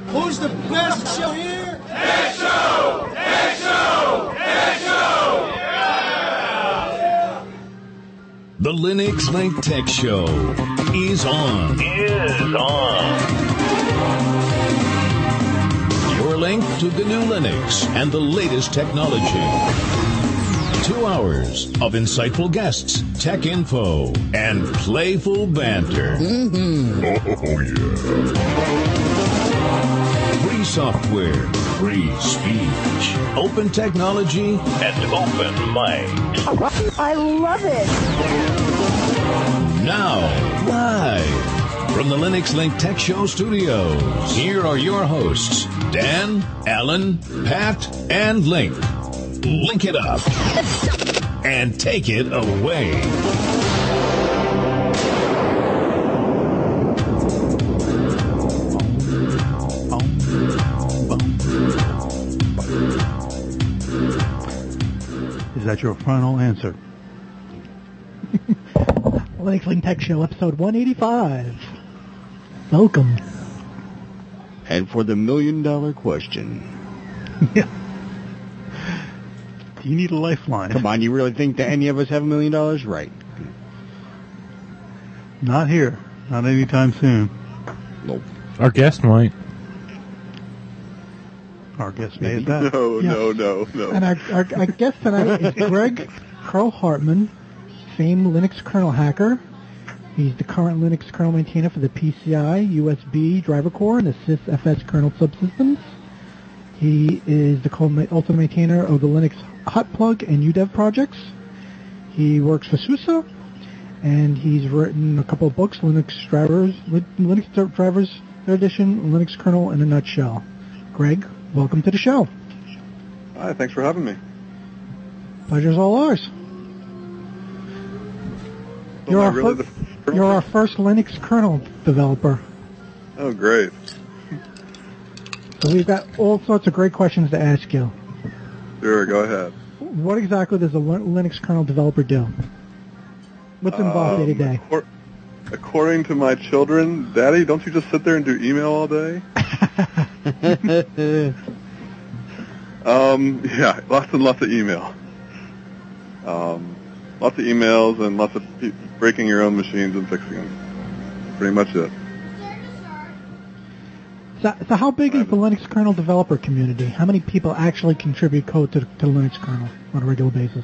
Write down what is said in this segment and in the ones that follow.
Who's the best show here? Tech Show! Tech Show! Tech Show! Yeah! The Linux Link Tech Show is on. Your link to the new Linux and the latest technology. 2 hours of insightful guests, tech info, and playful banter. Oh, yeah. Free software, free speech, open technology, and open minds. I love it. Now, live from the Linux Link Tech Show studios, here are your hosts, Dan, Alan, Pat, and Link. Link it up and take it away. Is that your final answer? Linux Link Tech Show, episode 185. Welcome. And for the $1 million question. Yeah. Do you need a lifeline? Come on, you really think that any of us have $1 million? Right. Not here. Not anytime soon. Nope. Our guest might. Our guest may have that. No. And our guest tonight is Greg Kroll-Hartman, famed Linux kernel hacker. He's the current Linux kernel maintainer for the PCI, USB driver core, and the sysfs kernel subsystems. He is the ultimate maintainer of the Linux Hotplug and UDEV projects. He works for SUSE, and he's written a couple of books, Linux Drivers, Third Edition, Linux Kernel in a Nutshell. Greg, welcome to the show. Hi, thanks for having me. Pleasure's all ours. You're our first Linux kernel developer. Oh, great. So we've got all sorts of great questions to ask you. Sure, go ahead. What exactly does a Linux kernel developer do? What's involved day to day? According to my children, Daddy, don't you just sit there and do email all day? Yeah, lots and lots of email. Lots of emails and lots of breaking your own machines and fixing them. Pretty much it. So how big is the Linux kernel developer community? How many people actually contribute code to the Linux kernel on a regular basis?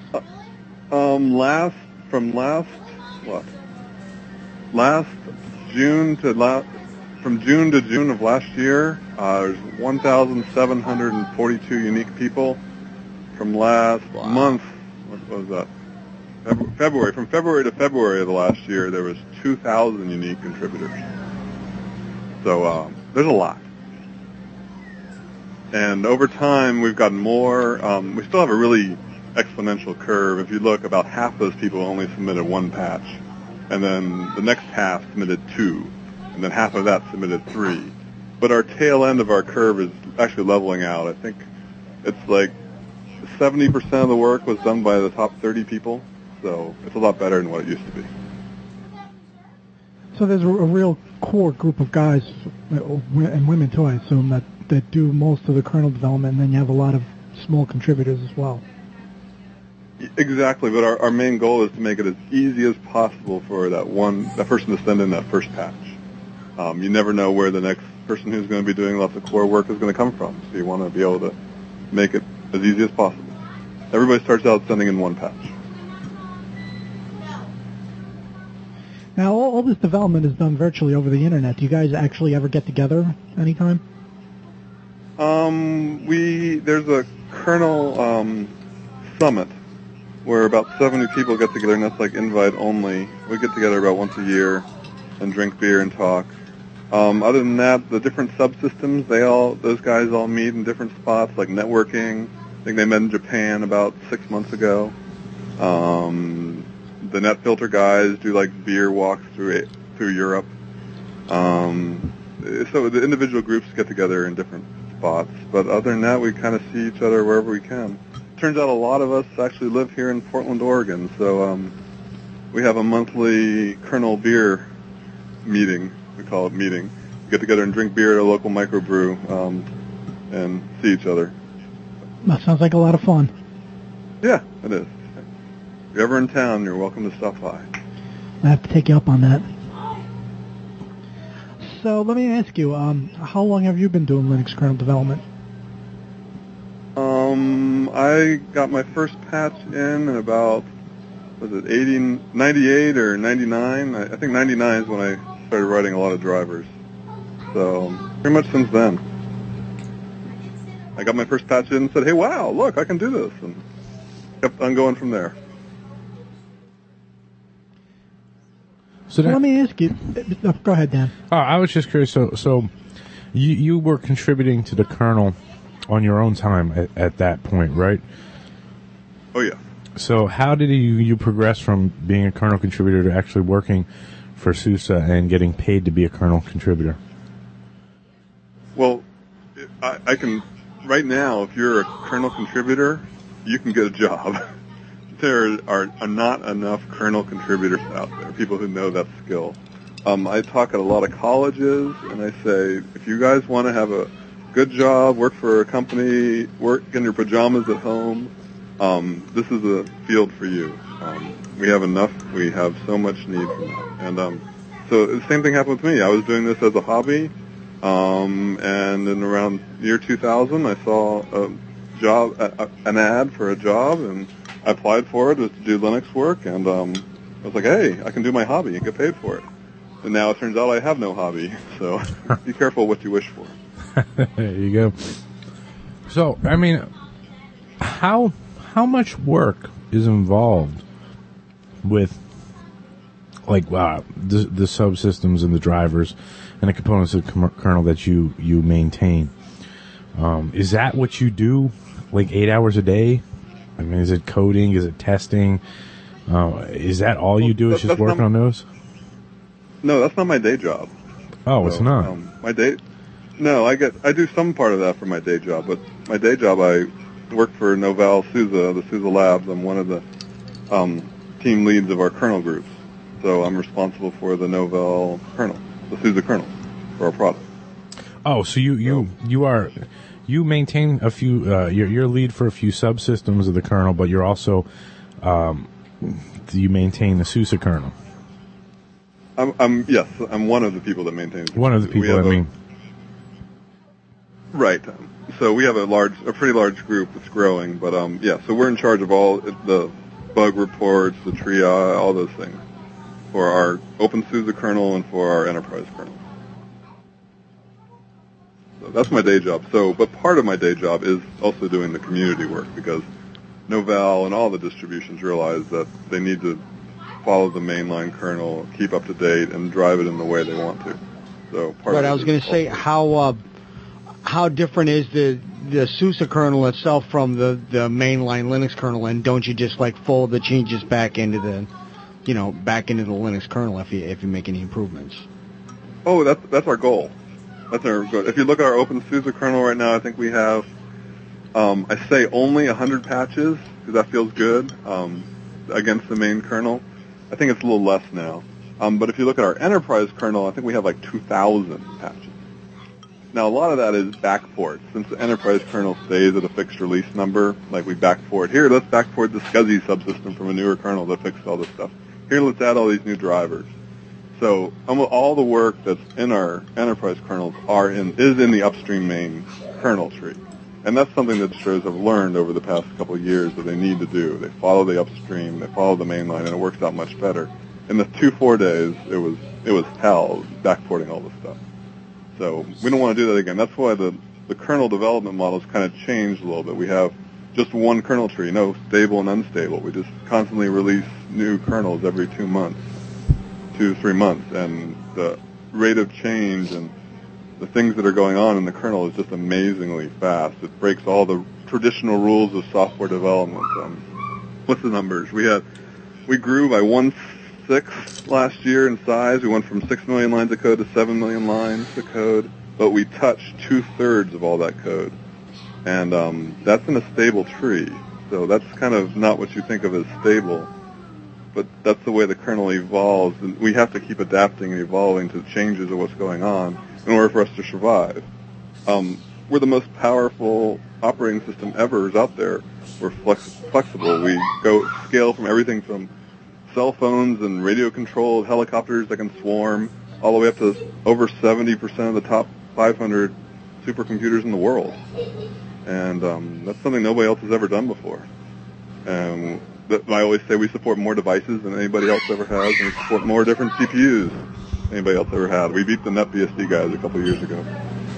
From June to June of last year, there's 1,742 unique people. From last month, what was that? February. From February to February of the last year, there was 2,000 unique contributors. So there's a lot. And over time, we've gotten more. We still have a really exponential curve. If you look, about half those people only submitted one patch. And then the next half submitted 2. And then half of that submitted 3. But our tail end of our curve is actually leveling out. I think it's like 70% of the work was done by the top 30 people. So it's a lot better than what it used to be. So there's a real core group of guys, and women too, I assume, that do most of the kernel development, and then you have a lot of small contributors as well. Exactly, but our main goal is to make it as easy as possible for that person to send in that first patch. You never know where the next person who's going to be doing lots of core work is going to come from, so you want to be able to make it as easy as possible. Everybody starts out sending in one patch. Now, all this development is done virtually over the internet. Do you guys actually ever get together anytime? There's a kernel summit where about 70 people get together, and that's like invite only. We get together about once a year and drink beer and talk. Other than that, the different subsystems, those guys all meet in different spots, like networking. I think they met in Japan about 6 months ago. The NetFilter guys do like beer walks through Europe. So the individual groups get together in different spots, but other than that, we kind of see each other wherever we can. Turns out a lot of us actually live here in Portland, Oregon, so we have a monthly kernel beer meeting, we call it meeting, get together and drink beer at a local microbrew and see each other. That sounds like a lot of fun. Yeah, it is. If you're ever in town, you're welcome to stop by. I have to take you up on that. So let me ask you, how long have you been doing Linux kernel development? I got my first patch in about, was it 98 or 99? I think 99 is when I started writing a lot of drivers. So pretty much since then. I got my first patch in and said, hey, wow, look, I can do this. And kept on going from there. So let me ask you. Go ahead, Dan. I was just curious. So you were contributing to the kernel on your own time at that point, right? Oh, yeah. So how did you progress from being a kernel contributor to actually working for SUSE and getting paid to be a kernel contributor? Well, I can, right now, if you're a kernel contributor, you can get a job. There are not enough kernel contributors out there, people who know that skill. I talk at a lot of colleges, and I say, if you guys want to have a good job, work for a company, work in your pajamas at home, this is a field for you. We have enough. We have so much need for that. And so the same thing happened with me. I was doing this as a hobby, and in around year 2000, I saw a job, an ad for a job, and I applied for it. It was to do Linux work, and I was like, hey, I can do my hobby and get paid for it. And now it turns out I have no hobby, so be careful what you wish for. There you go. So, I mean, how much work is involved with, like, the subsystems and the drivers and the components of the kernel that you maintain? Is that what you do, like, 8 hours a day? I mean, is it coding? Is it testing? Is that all you do? Is just working on those? No, that's not my day job. Oh, so, it's not. No, I do some part of that for my day job, but my day job, I work for Novell SUSE, the SUSE Labs. I'm one of the team leads of our kernel groups, so I'm responsible for the Novell kernel, the SUSE kernel, for our product. Oh, so you maintain a few. You're lead for a few subsystems of the kernel, but you're also you maintain the SUSE kernel. Yes, I'm one of the people that maintains. One of the people. Right. So we have a pretty large group that's growing, but yeah. So we're in charge of all the bug reports, the triage, all those things for our OpenSUSE kernel and for our enterprise kernel. So that's my day job. But part of my day job is also doing the community work, because Novell and all the distributions realize that they need to follow the mainline kernel, keep up to date, and drive it in the way they want to. So part. But I was going to say, how different is the SUSE kernel itself from the mainline Linux kernel, and don't you just like fold the changes back into the Linux kernel if you make any improvements? Oh, that's our goal. That's our goal. If you look at our OpenSUSE kernel right now, I think we have, I say only 100 patches, because that feels good, against the main kernel. I think it's a little less now. But if you look at our enterprise kernel, I think we have like 2,000 patches. Now, a lot of that is backport. Since the enterprise kernel stays at a fixed release number, like we backport. Here, let's backport the SCSI subsystem from a newer kernel that fixed all this stuff. Here, let's add all these new drivers. So all the work that's in our enterprise kernels is in the upstream main kernel tree. And that's something that distros have learned over the past couple of years that they need to do. They follow the upstream, they follow the mainline, and it works out much better. In the 2.4 days, it was hell backporting all this stuff. So we don't want to do that again. That's why the kernel development models kind of changed a little bit. We have just one kernel tree, no stable and unstable. We just constantly release new kernels every 2 months, 2-3 months, and the rate of change and the things that are going on in the kernel is just amazingly fast. It breaks all the traditional rules of software development. What's the numbers? We grew by 1/6 last year in size. We went from 6 million lines of code to 7 million lines of code, but we touched 2/3 of all that code. And that's in a stable tree. So that's kind of not what you think of as stable, but that's the way the kernel evolves, and we have to keep adapting and evolving to changes of what's going on. in order for us to survive. We're the most powerful operating system ever is out there. We're flexible. We go scale from everything from cell phones and radio-controlled helicopters that can swarm all the way up to over 70% of the top 500 supercomputers in the world. And that's something nobody else has ever done before. And I always say we support more devices than anybody else ever has, and we support more different CPUs than anybody else ever had. We beat the NetBSD guys a couple of years ago.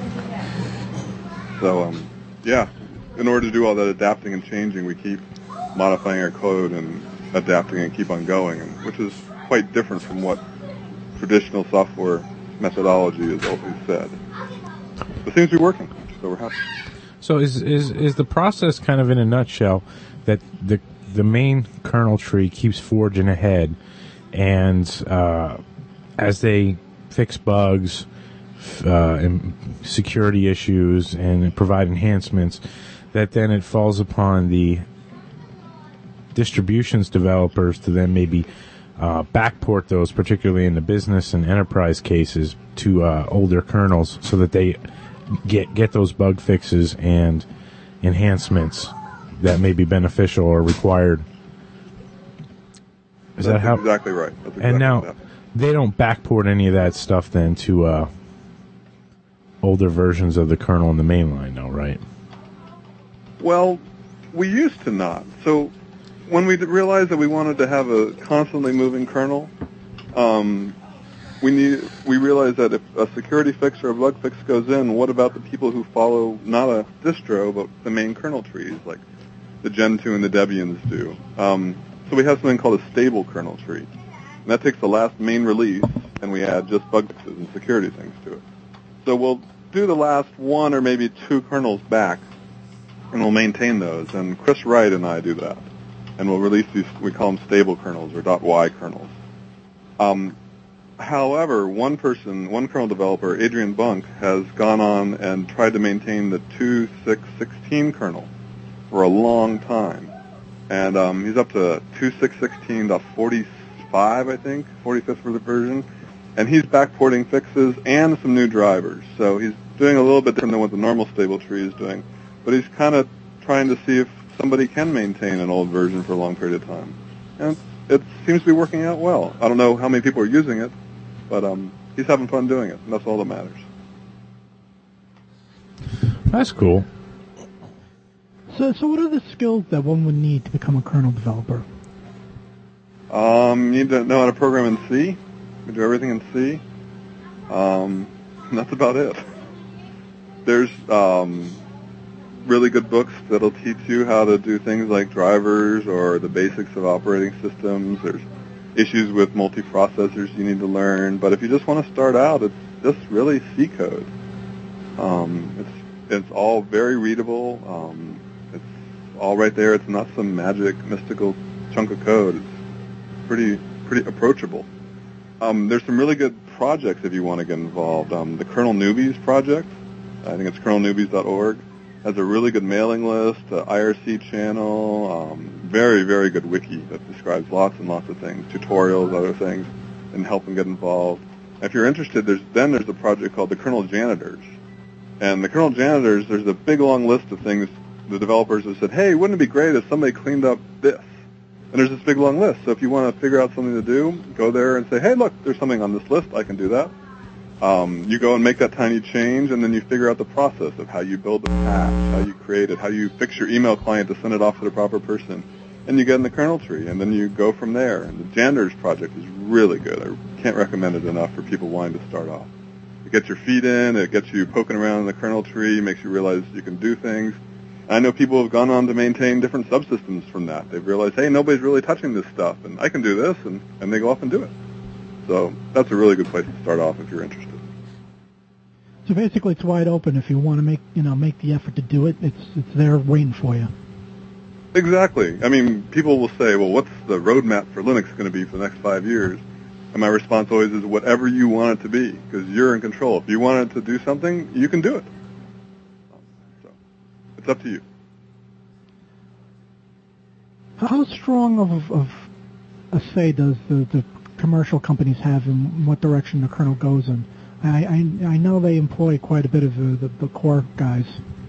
So, yeah, in order to do all that adapting and changing, we keep modifying our code and adapting and keep on going, which is quite different from what traditional software methodology has always said. It seems to be working, so we're happy. So is the process kind of in a nutshell that the main kernel tree keeps forging ahead, and as they fix bugs, and security issues, and provide enhancements, that then it falls upon the distributions developers to then maybe backport those, particularly in the business and enterprise cases, to older kernels, so that they get those bug fixes and enhancements that may be beneficial or required. Is that how? Exactly right. That's exactly and now they don't backport any of that stuff then to older versions of the kernel in the mainline, though, right? Well, we used to not. So when we realized that we wanted to have a constantly moving kernel, we realized that if a security fix or a bug fix goes in, what about the people who follow not a distro but the main kernel trees, like the Gentoo and the Debians do? So we have something called a stable kernel tree, and that takes the last main release, and we add just bug fixes and security things to it. So we'll do the last one or maybe two kernels back, and we'll maintain those. And Chris Wright and I do that, and we'll release these. We call them stable kernels or .y kernels. However, one kernel developer, Adrian Bunk, has gone on and tried to maintain the 2.6.16 kernel for a long time. And he's up to 2.6.16.45, I think, 45th version. And he's backporting fixes and some new drivers. So he's doing a little bit different than what the normal stable tree is doing. But he's kind of trying to see if somebody can maintain an old version for a long period of time. And it seems to be working out well. I don't know how many people are using it, but he's having fun doing it, and that's all that matters. That's cool. So what are the skills that one would need to become a kernel developer? You need to know how to program in C. We do everything in C. And that's about it. There's really good books that'll teach you how to do things like drivers or the basics of operating systems. There's issues with multiprocessors you need to learn. But if you just want to start out, it's just really C code. It's all very readable. It's all right there. It's not some magic, mystical chunk of code. It's pretty approachable. There's some really good projects if you want to get involved. The Kernel Newbies project, I think it's kernelnewbies.org, has a really good mailing list, IRC channel, very, very good wiki that describes lots and lots of things, tutorials, other things, and help them get involved. If you're interested, there's a project called the Kernel Janitors. And the Kernel Janitors, there's a big long list of things the developers have said, hey, wouldn't it be great if somebody cleaned up this? And there's this big long list. So if you want to figure out something to do, go there and say, hey, look, there's something on this list. I can do that. You go and make that tiny change, and then you figure out the process of how you build the patch, how you create it, how you fix your email client to send it off to the proper person. And you get in the kernel tree, and then you go from there. And the Janitors project is really good. I can't recommend it enough for people wanting to start off. It gets your feet in. It gets you poking around in the kernel tree, makes you realize you can do things. I know people have gone on to maintain different subsystems from that. They've realized, hey, nobody's really touching this stuff, and I can do this, and they go off and do it. So that's a really good place to start off if you're interested. So basically, it's wide open. If you want to make the effort to do it, it's there waiting for you. Exactly. I mean, people will say, well, what's the roadmap for Linux going to be for the next 5 years? And my response always is whatever you want it to be, because you're in control. If you want it to do something, you can do it. So it's up to you. How strong of a say does the commercial companies have in what direction the kernel goes in? I know they employ quite a bit of the core guys.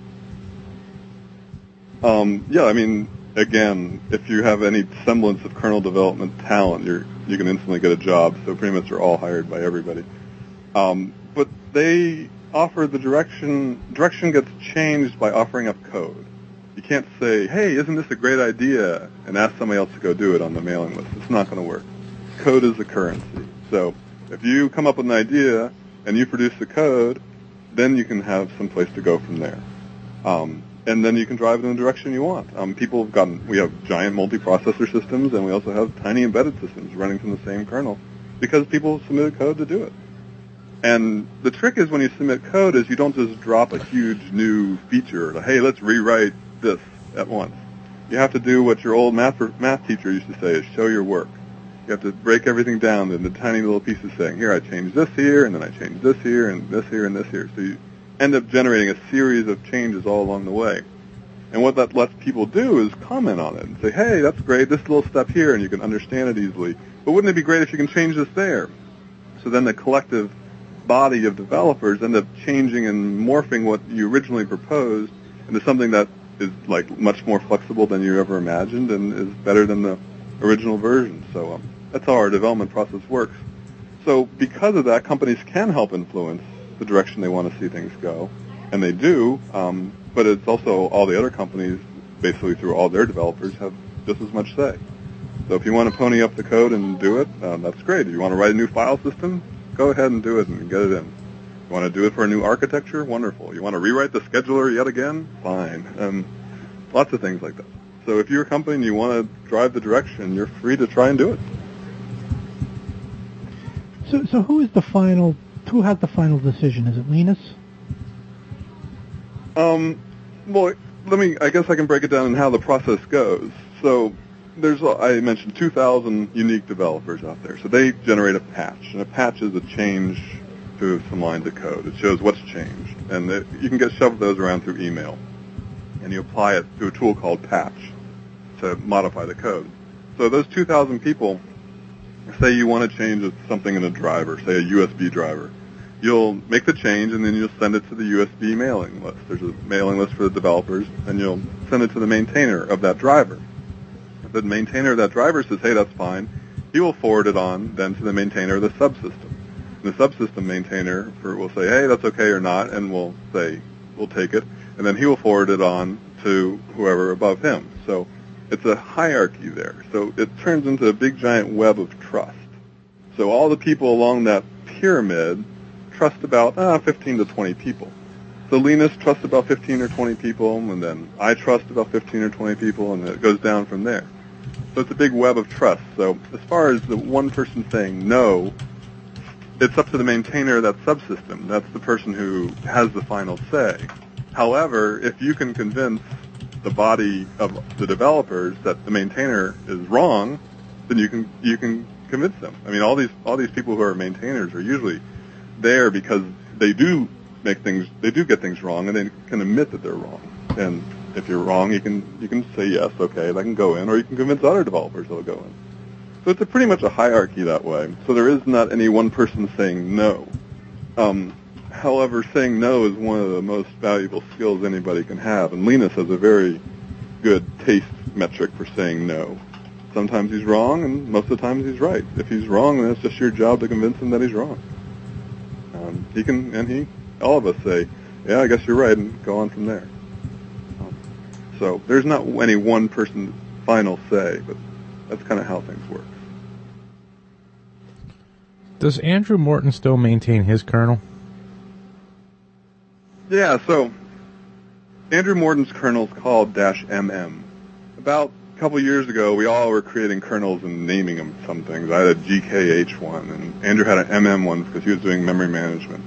Yeah, I mean, again, if you have any semblance of kernel development talent, you can instantly get a job. So pretty much they're all hired by everybody. But they offer the direction. Direction gets changed by offering up code. You can't say, "Hey, isn't this a great idea?" and ask somebody else to go do it on the mailing list. It's not going to work. Code is the currency. So if you come up with an idea and you produce the code, then you can have some place to go from there. And then you can drive it in the direction you want. We have giant multiprocessor systems, and we also have tiny embedded systems running from the same kernel because people submitted code to do it. And the trick is when you submit code is you don't just drop a huge new feature, like, hey, let's rewrite this at once. You have to do what your old math teacher used to say, is show your work. You have to break everything down into tiny little pieces saying, here, I changed this here, and then I changed this here, and this here, and this here. So you end up generating a series of changes all along the way. And what that lets people do is comment on it and say, hey, that's great, this little step here, and you can understand it easily. But wouldn't it be great if you can change this there? So then the collective body of developers end up changing and morphing what you originally proposed into something that is like much more flexible than you ever imagined and is better than the original version. So that's how our development process works. So because of that, companies can help influence the direction they want to see things go, and they do, but it's also all the other companies, basically through all their developers, have just as much say. So if you want to pony up the code and do it, that's great. If you want to write a new file system, go ahead and do it and get it in. You want to do it for a new architecture? Wonderful. You want to rewrite the scheduler yet again? Fine. Lots of things like that. So if you're a company and you want to drive the direction, you're free to try and do it. So who has the final decision? Is it Linus? Well, I guess I can break it down in how the process goes. So I mentioned 2,000 unique developers out there. So they generate a patch, and a patch is a change to some lines of code. It shows what's changed, and you can get shoved those around through email, and you apply it to a tool called Patch to modify the code. So those 2,000 people, say you want to change something in a driver, say a USB driver. You'll make the change, and then you'll send it to the USB mailing list. There's a mailing list for the developers, and you'll send it to the maintainer of that driver. If the maintainer of that driver says, hey, that's fine, he will forward it on then to the maintainer of the subsystem. And the subsystem maintainer will say, hey, that's okay or not, and we'll say, we'll take it, and then he will forward it on to whoever above him. So it's a hierarchy there. So it turns into a big giant web of trust. So all the people along that pyramid trust about 15 to 20 people. So Linus trusts about 15 or 20 people, and then I trust about 15 or 20 people, and it goes down from there. So it's a big web of trust. So as far as the one person saying no, it's up to the maintainer of that subsystem. That's the person who has the final say. However, if you can convince the body of the developers that the maintainer is wrong, then you can convince them. I mean, all these people who are maintainers are usually there because they do get things wrong, and they can admit that they're wrong. And if you're wrong, you can say yes, okay, that can go in, or you can convince other developers that'll go in. So it's pretty much a hierarchy that way. So there is not any one person saying no. However, saying no is one of the most valuable skills anybody can have, and Linus has a very good taste metric for saying no. Sometimes he's wrong, and most of the time he's right. If he's wrong, then it's just your job to convince him that he's wrong. All of us say, yeah, I guess you're right, and go on from there. So there's not any one person's final say, but that's kind of how things work. Does Andrew Morton still maintain his kernel? Yeah, so Andrew Morton's kernel is called -MM. About a couple years ago, we all were creating kernels and naming them some things. I had a GKH one, and Andrew had an MM one because he was doing memory management.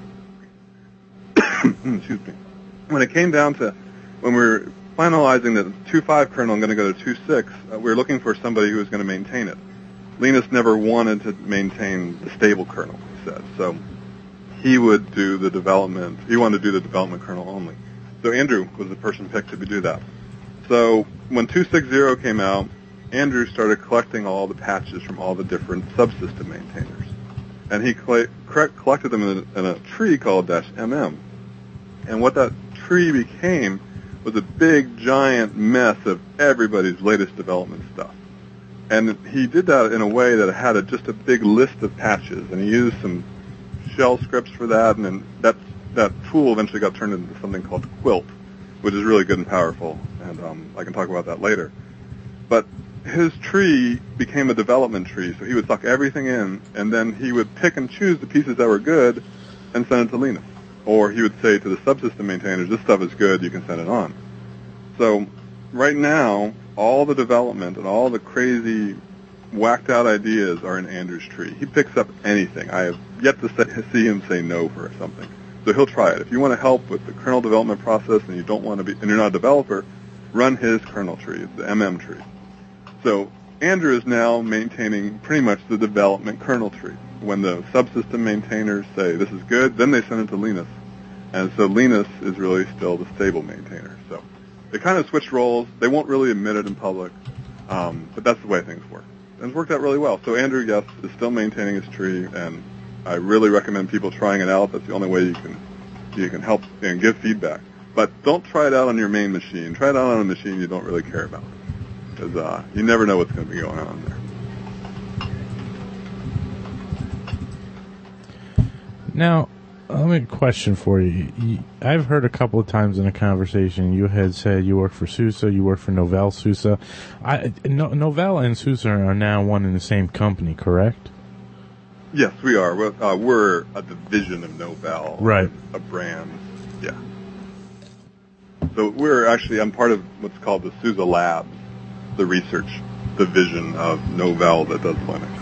Excuse me. When it came down to when we were finalizing the 2.5 kernel and going to go to 2.6, we were looking for somebody who was going to maintain it. Linus never wanted to maintain the stable kernel, he said. So he would do the development. He wanted to do the development kernel only. So Andrew was the person picked to do that. So when 2.6.0 came out, Andrew started collecting all the patches from all the different subsystem maintainers. and he collected them in a tree called -MM. And what that tree became was a big, giant mess of everybody's latest development stuff. And he did that in a way that had just a big list of patches, and he used some shell scripts for that, and then that tool eventually got turned into something called Quilt, which is really good and powerful, and I can talk about that later. But his tree became a development tree, so he would suck everything in, and then he would pick and choose the pieces that were good and send it to Linus. Or he would say to the subsystem maintainers, this stuff is good, you can send it on. So right now, all the development and all the crazy, whacked-out ideas are in Andrew's tree. He picks up anything. I have yet to see him say no for something. So he'll try it. If you want to help with the kernel development process and you don't want to be, and you're not a developer, run his kernel tree, the MM tree. So Andrew is now maintaining pretty much the development kernel tree. When the subsystem maintainers say this is good, then they send it to Linus. And so Linus is really still the stable maintainer. So they kind of switch roles. They won't really admit it in public, but that's the way things work. And it's worked out really well. So Andrew, yes, is still maintaining his tree, and I really recommend people trying it out. That's the only way you can help and give feedback. But don't try it out on your main machine. Try it out on a machine you don't really care about, because you never know what's going to be going on there. Now, let me question for you. I've heard a couple of times in a conversation you had said you work for SUSE, you work for Novell SUSE. Novell and SUSE are now one and the same company, correct? Yes, we are. We're a division of Novell. Right. A brand. Yeah. So I'm part of what's called the SUSE Labs, the research division of Novell that does Linux.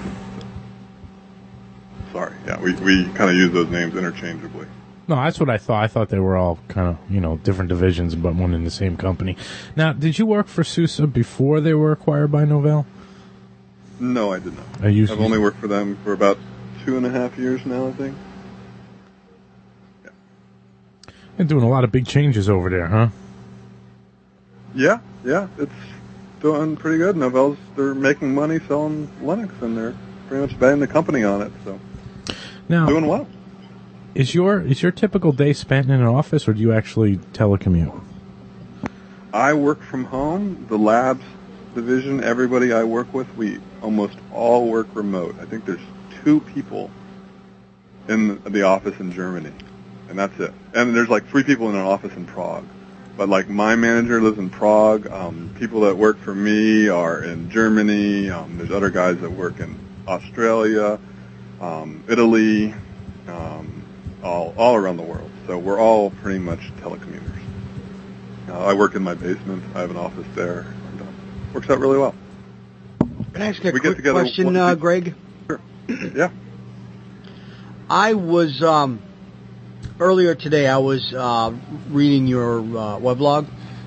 Sorry. Yeah, we kind of use those names interchangeably. No, that's what I thought. I thought they were all kind of, different divisions, but one in the same company. Now, did you work for SUSE before they were acquired by Novell? No, I did not. I've only worked for them for about 2.5 years now, I think. Yeah. Been doing a lot of big changes over there, huh? Yeah, it's doing pretty good. Novell's, they're making money selling Linux, and they're pretty much betting the company on it, so now doing well. Is your typical day spent in an office, or do you actually telecommute? I work from home. The labs division, everybody I work with, we almost all work remote. I think there's 2 people in the office in Germany, and that's it. And there's like 3 people in an office in Prague. But like my manager lives in Prague. People that work for me are in Germany. There's other guys that work in Australia, Italy, all around the world. So we're all pretty much telecommuters. I work in my basement. I have an office there. And, works out really well. Can I ask a quick question, Greg? Sure. Yeah. I was, earlier today, I was reading your weblog,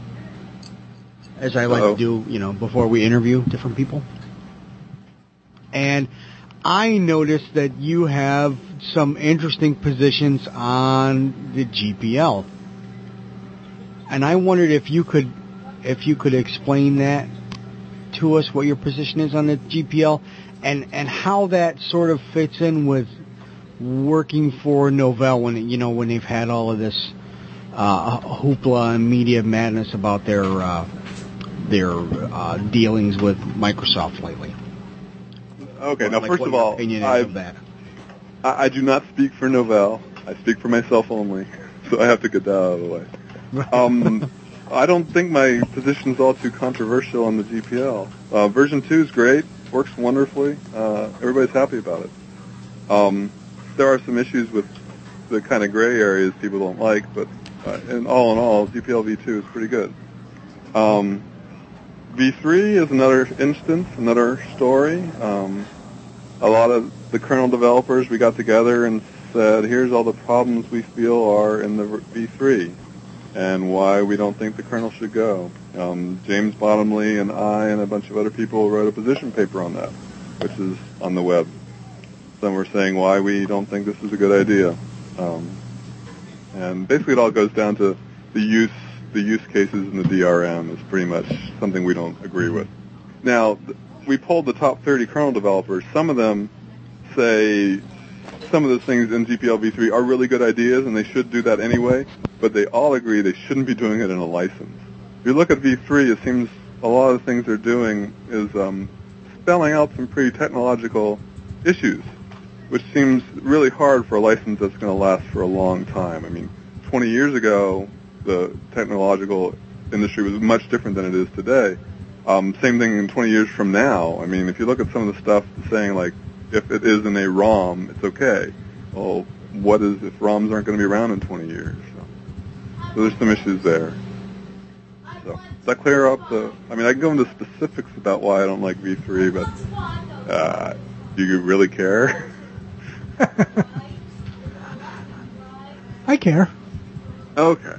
as I like to do, before we interview different people. And I noticed that you have some interesting positions on the GPL. And I wondered if you could explain that to us, what your position is on the GPL, and how that sort of fits in with working for Novell when they've had all of this hoopla and media madness about their dealings with Microsoft lately. Okay, now first of all, I do not speak for Novell. I speak for myself only, so I have to get that out of the way. I don't think my position is all too controversial on the GPL. Version 2 is great, works wonderfully. Everybody's happy about it. There are some issues with the kind of gray areas people don't like, but in all, GPL v2 is pretty good. V3 is another instance, another story. A lot of the kernel developers, we got together and said, here's all the problems we feel are in the V3 and why we don't think the kernel should go. James Bottomley and I and a bunch of other people wrote a position paper on that, which is on the web. Some were saying why we don't think this is a good idea. And basically it all goes down to the use cases in the DRM is pretty much something we don't agree with. Now, we polled the top 30 kernel developers. Some of them say some of the things in GPL v3 are really good ideas, and they should do that anyway, but they all agree they shouldn't be doing it in a license. If you look at v3, it seems a lot of the things they're doing is spelling out some pretty technological issues, which seems really hard for a license that's going to last for a long time. I mean, 20 years ago, the technological industry was much different than it is today. Same thing in 20 years from now. I mean, if you look at some of the stuff saying, like, if it is in a ROM, it's okay. Well, what is if ROMs aren't going to be around in 20 years? So there's some issues there. So does that clear up the... I mean, I can go into specifics about why I don't like v3, but do you really care? I care. Okay.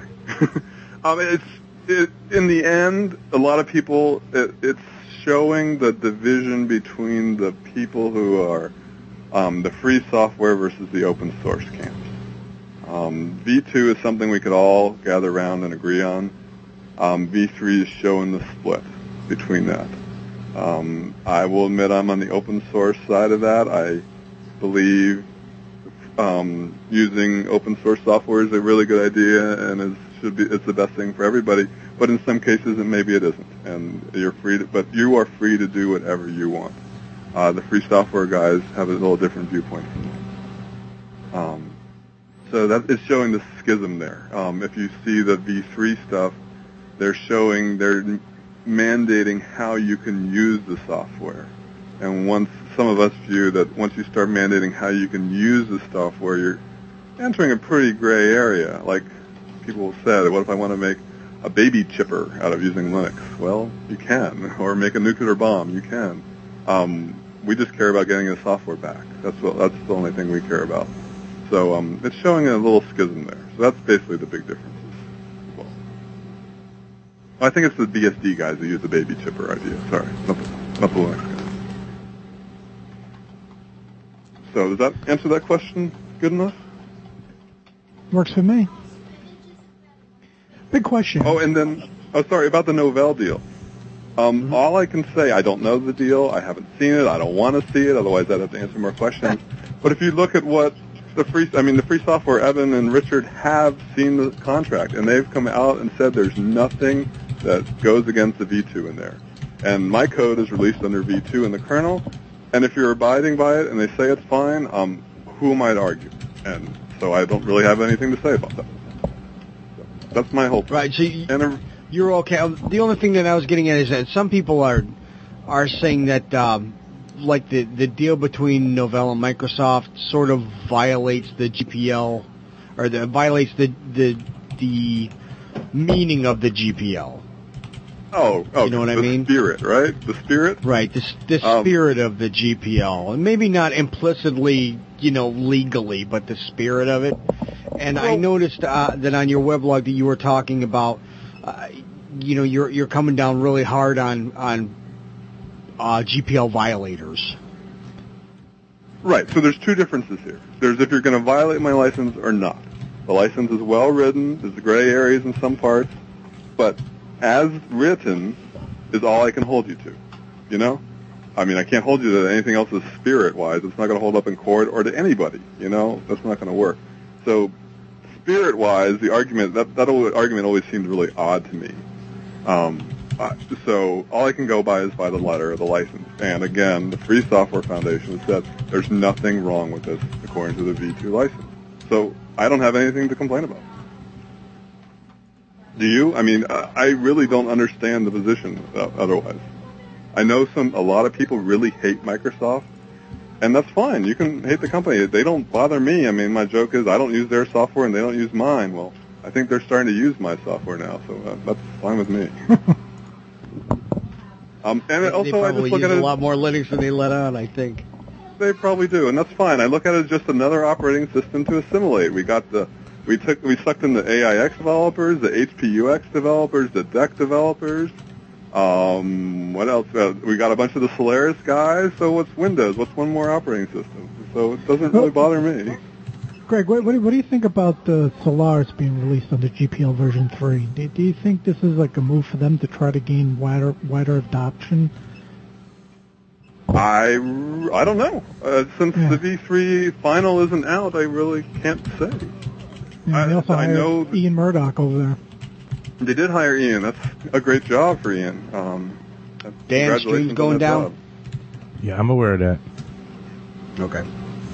In the end, a lot of people, it's showing the division between the people who are the free software versus the open source camps. V2 is something we could all gather around and agree on. V3 is showing the split between that. I will admit I'm on the open source side of that. I believe using open source software is a really good idea and it's the best thing for everybody. But in some cases, maybe it isn't, and but you are free to do whatever you want. The free software guys have a little different viewpoint from that. So that is showing the schism there. If you see the V3 stuff, they're mandating how you can use the software. And some of us view that once you start mandating how you can use the software, you're entering a pretty gray area. Like people said, what if I want to make a baby chipper out of using Linux? Well, you can. Or make a nuclear bomb. You can. We just care about getting the software back. That's the only thing we care about. So it's showing a little schism there. So that's basically the big difference. Well, I think it's the BSD guys that use the baby chipper idea. Sorry, not the Linux guys. So does that answer that question good enough? Works for me. Big question. Oh, and then, sorry, about the Novell deal. All I can say, I don't know the deal, I haven't seen it, I don't want to see it, otherwise I'd have to answer more questions. But if you look at what the free software, Evan and Richard have seen the contract, and they've come out and said there's nothing that goes against the V2 in there. And my code is released under V2 in the kernel, and if you're abiding by it and they say it's fine, who am I to argue? And so I don't really have anything to say about that. That's my whole point. Right, so you're okay. The only thing that I was getting at is that some people are saying that like the deal between Novell and Microsoft sort of violates the GPL, or violates the meaning of the GPL. Oh, you know what I mean? The spirit, right? The spirit? Right, the spirit of the GPL. And maybe not implicitly, legally, but the spirit of it. And I noticed that on your weblog that you were talking about, you're coming down really hard on GPL violators. Right, so there's two differences here. There's if you're going to violate my license or not. The license is well written, there's gray areas in some parts, but as written is all I can hold you to, I mean, I can't hold you to anything else is spirit-wise. It's not going to hold up in court or to anybody, That's not going to work. So spirit-wise, the argument, that argument always seemed really odd to me. So all I can go by is by the letter of the license. And again, the Free Software Foundation said there's nothing wrong with this according to the V2 license. So I don't have anything to complain about. Do you? I mean, I really don't understand the position otherwise. I know a lot of people really hate Microsoft, and that's fine. You can hate the company. They don't bother me. I mean, my joke is I don't use their software and they don't use mine. Well, I think they're starting to use my software now, so that's fine with me. And also, they probably I just look use at it a lot more Linux than they let on, I think. They probably do, and that's fine. I look at it as just another operating system to assimilate. We sucked in the AIX developers, the HPUX developers, the DEC developers. What else? We got a bunch of the Solaris guys. So what's Windows? What's one more operating system? So it doesn't really bother me. Greg, what do you think about the Solaris being released under GPL version 3? Do you think this is like a move for them to try to gain wider adoption? I don't know. Since the V3 final isn't out, I really can't say. Yeah, they also hired Ian Murdoch over there. They did hire Ian. That's a great job for Ian. Dan stream's going down. Job. Yeah, I'm aware of that. Okay.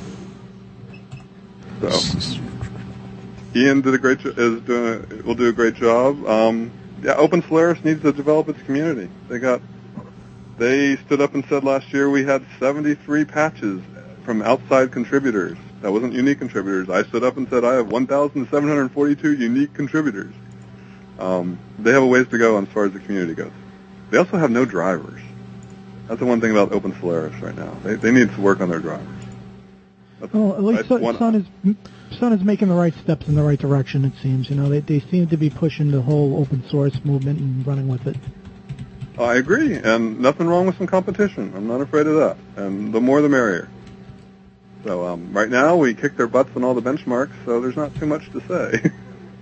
So Ian did will do a great job. Open Solaris needs to develop its community. They stood up and said last year we had 73 patches from outside contributors. That wasn't unique contributors. I stood up and said I have 1,742 unique contributors. They have a ways to go as far as the community goes. They also have no drivers. That's the one thing about Open Solaris right now. They need to work on their drivers. Well, at least Sun is making the right steps in the right direction, it seems. You know, they seem to be pushing the whole open source movement and running with it. I agree, and nothing wrong with some competition. I'm not afraid of that. And the more the merrier. So right now we kick their butts on all the benchmarks, so there's not too much to say.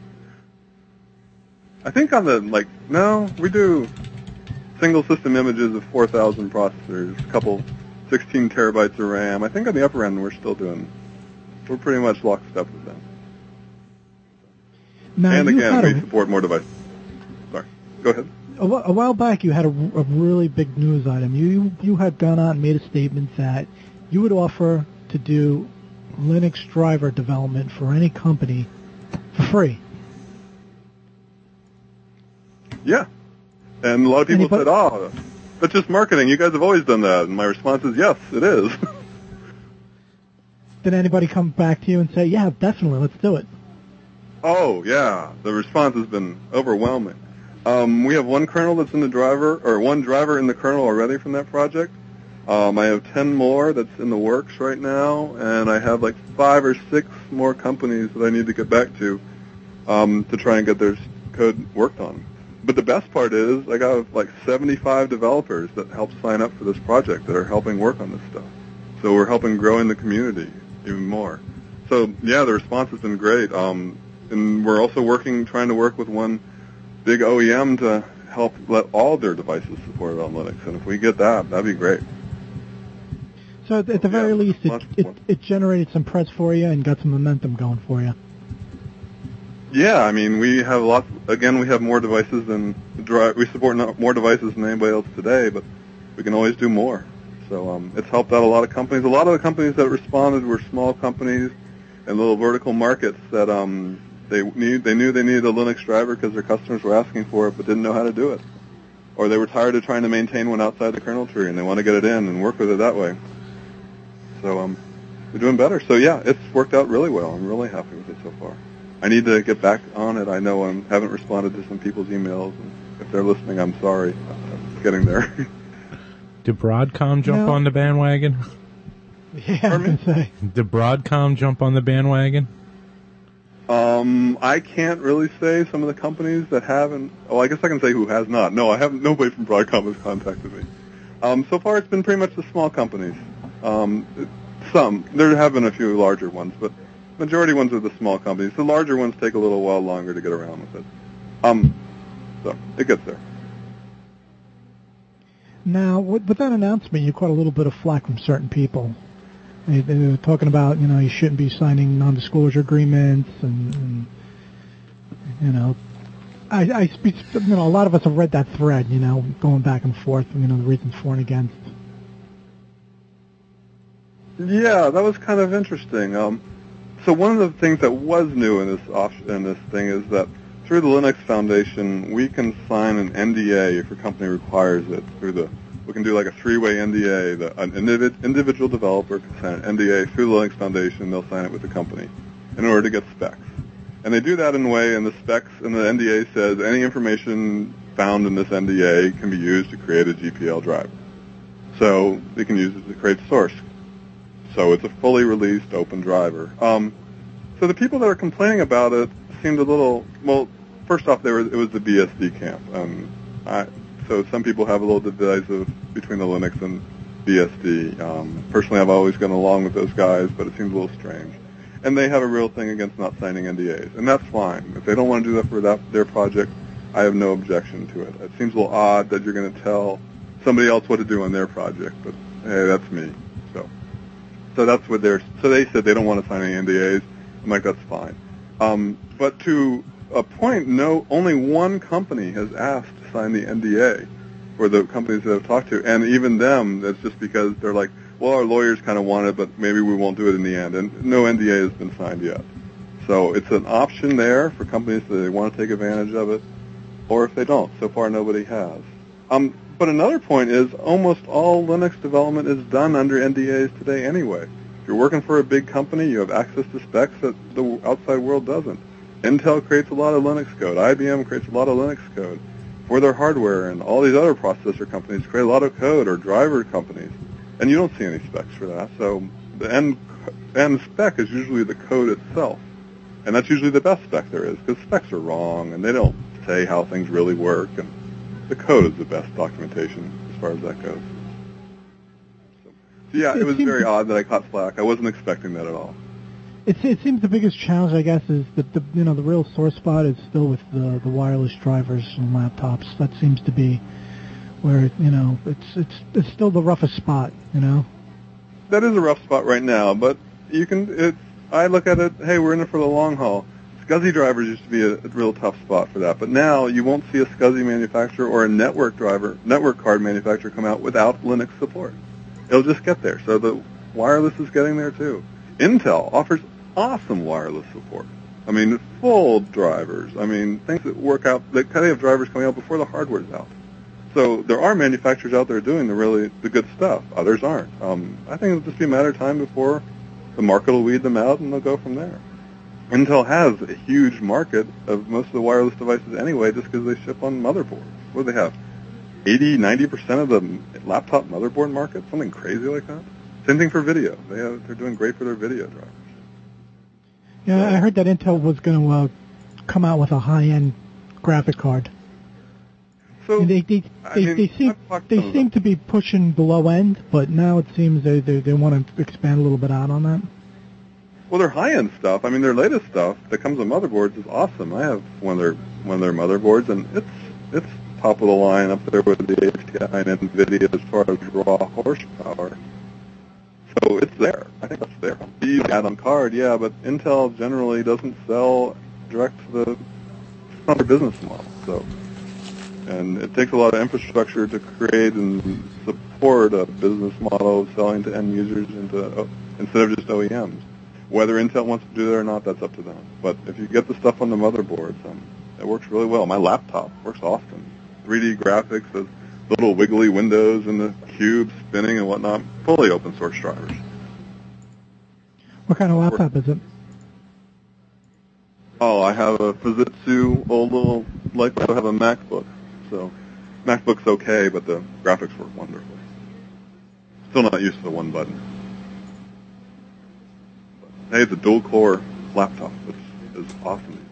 I think on we do single system images of 4,000 processors, a couple 16 terabytes of RAM. I think on the upper end we're pretty much lockstep with them. Now, and again, we support more devices. Sorry, go ahead. A while back you had a really big news item. You had gone out and made a statement that you would offer to do Linux driver development for any company for free. Yeah. And a lot of people said, that's just marketing. You guys have always done that. And my response is, yes, it is. Did anybody come back to you and say, yeah, definitely, let's do it? Oh, yeah. The response has been overwhelming. We have one kernel that's in the driver, or one driver in the kernel already from that project. I have 10 more that's in the works right now, and I have 5 or 6 more companies that I need to get back to try and get their code worked on. But the best part is I got 75 developers that help sign up for this project that are helping work on this stuff. So we're helping grow in the community even more. So yeah, the response has been great. And we're also trying to work with one big OEM to help let all their devices support it on Linux. And if we get that, that'd be great. So at the very least, it generated some press for you and got some momentum going for you. Yeah, I mean, we have we have more devices than we support more devices than anybody else today, but we can always do more. So it's helped out a lot of companies. A lot of the companies that responded were small companies and little vertical markets that they knew they needed a Linux driver because their customers were asking for it but didn't know how to do it. Or they were tired of trying to maintain one outside the kernel tree and they want to get it in and work with it that way. So we're doing better. So yeah, it's worked out really well. I'm really happy with it so far. I need to get back on it. I know I haven't responded to some people's emails. And if they're listening, I'm sorry. I'm getting there. Did Broadcom jump on the bandwagon? Yeah, I was going to say. Did Broadcom jump on the bandwagon? I can't really say some of the companies that haven't. Oh, I guess I can say who has not. No, I haven't. Nobody from Broadcom has contacted me. So far, it's been pretty much the small companies. There have been a few larger ones, but majority ones are the small companies. The larger ones take a little while longer to get around with it. So it gets there. Now, with that announcement, you caught a little bit of flack from certain people. They were talking about, you shouldn't be signing non-disclosure agreements, and a lot of us have read that thread, going back and forth, the reasons for and against. Yeah, that was kind of interesting. So one of the things that was new in this thing is that through the Linux Foundation, we can sign an NDA if your company requires it. We can do like a 3-way NDA. An individual developer can sign an NDA through the Linux Foundation. They'll sign it with the company in order to get specs. And they do that in a way, and the specs in the NDA says any information found in this NDA can be used to create a GPL driver. So they can use it to create source. So it's a fully released open driver. So the people that are complaining about it seemed a little, well, first off, it was the BSD camp. So some people have a little divisive between the Linux and BSD. Personally, I've always gone along with those guys, but it seems a little strange. And they have a real thing against not signing NDAs, and that's fine. If they don't want to do that for their project, I have no objection to it. It seems a little odd that you're going to tell somebody else what to do on their project, but hey, that's me. So that's what so they said they don't want to sign any NDAs. I'm like, that's fine. But to a point, only one company has asked to sign the NDA for the companies that I've talked to, and even them, that's just because they're like, well, our lawyers kind of want it, but maybe we won't do it in the end, and no NDA has been signed yet. So it's an option there for companies that they want to take advantage of it, or if they don't. So far, nobody has. But another point is almost all Linux development is done under NDAs today anyway. If you're working for a big company, you have access to specs that the outside world doesn't. Intel creates a lot of Linux code. IBM creates a lot of Linux code for their hardware, and all these other processor companies create a lot of code, or driver companies. And you don't see any specs for that. So the end spec is usually the code itself. And that's usually the best spec there is, because specs are wrong, and they don't say how things really work, and the code is the best documentation as far as that goes. So yeah, it was very odd that I caught flack. I wasn't expecting that at all. It seems the biggest challenge, I guess, is that the real sore spot is still with the wireless drivers and laptops. That seems to be where it's still the roughest spot. That is a rough spot right now, but I look at it. Hey, we're in it for the long haul. SCSI drivers used to be a real tough spot for that, but now you won't see a SCSI manufacturer or a network card manufacturer come out without Linux support. It'll just get there. So the wireless is getting there too. Intel offers awesome wireless support. I mean, full drivers. I mean, things that work out. They have drivers coming out before the hardware's out. So there are manufacturers out there doing the good stuff. Others aren't. I think it'll just be a matter of time before the market will weed them out, and they'll go from there. Intel has a huge market of most of the wireless devices anyway, just because they ship on motherboards. What do they have? 80-90% of the laptop motherboard market? Something crazy like that? Same thing for video. They're doing great for their video drivers. Yeah, I heard that Intel was going to come out with a high-end graphic card. So they seem to be pushing the low end, but now it seems they want to expand a little bit out on that. Well, their high-end stuff, I mean, their latest stuff that comes with motherboards is awesome. I have one of their motherboards, and it's top of the line up there with the ATI and NVIDIA as far as raw horsepower. So it's there. I think that's there. You add on card, yeah, but Intel generally doesn't sell direct to it's not their business model. So, and it takes a lot of infrastructure to create and support a business model of selling to end users instead of just OEMs. Whether Intel wants to do that or not, that's up to them. But if you get the stuff on the motherboards, it works really well. My laptop works awesome. 3D graphics, the little wiggly windows and the cube spinning and whatnot, fully open source drivers. What kind of laptop is it? Oh, I have a Fujitsu old little, I have a MacBook. So MacBook's okay, but the graphics work wonderfully. Still not used to the one button. Hey, it's a dual-core laptop. It's awesome these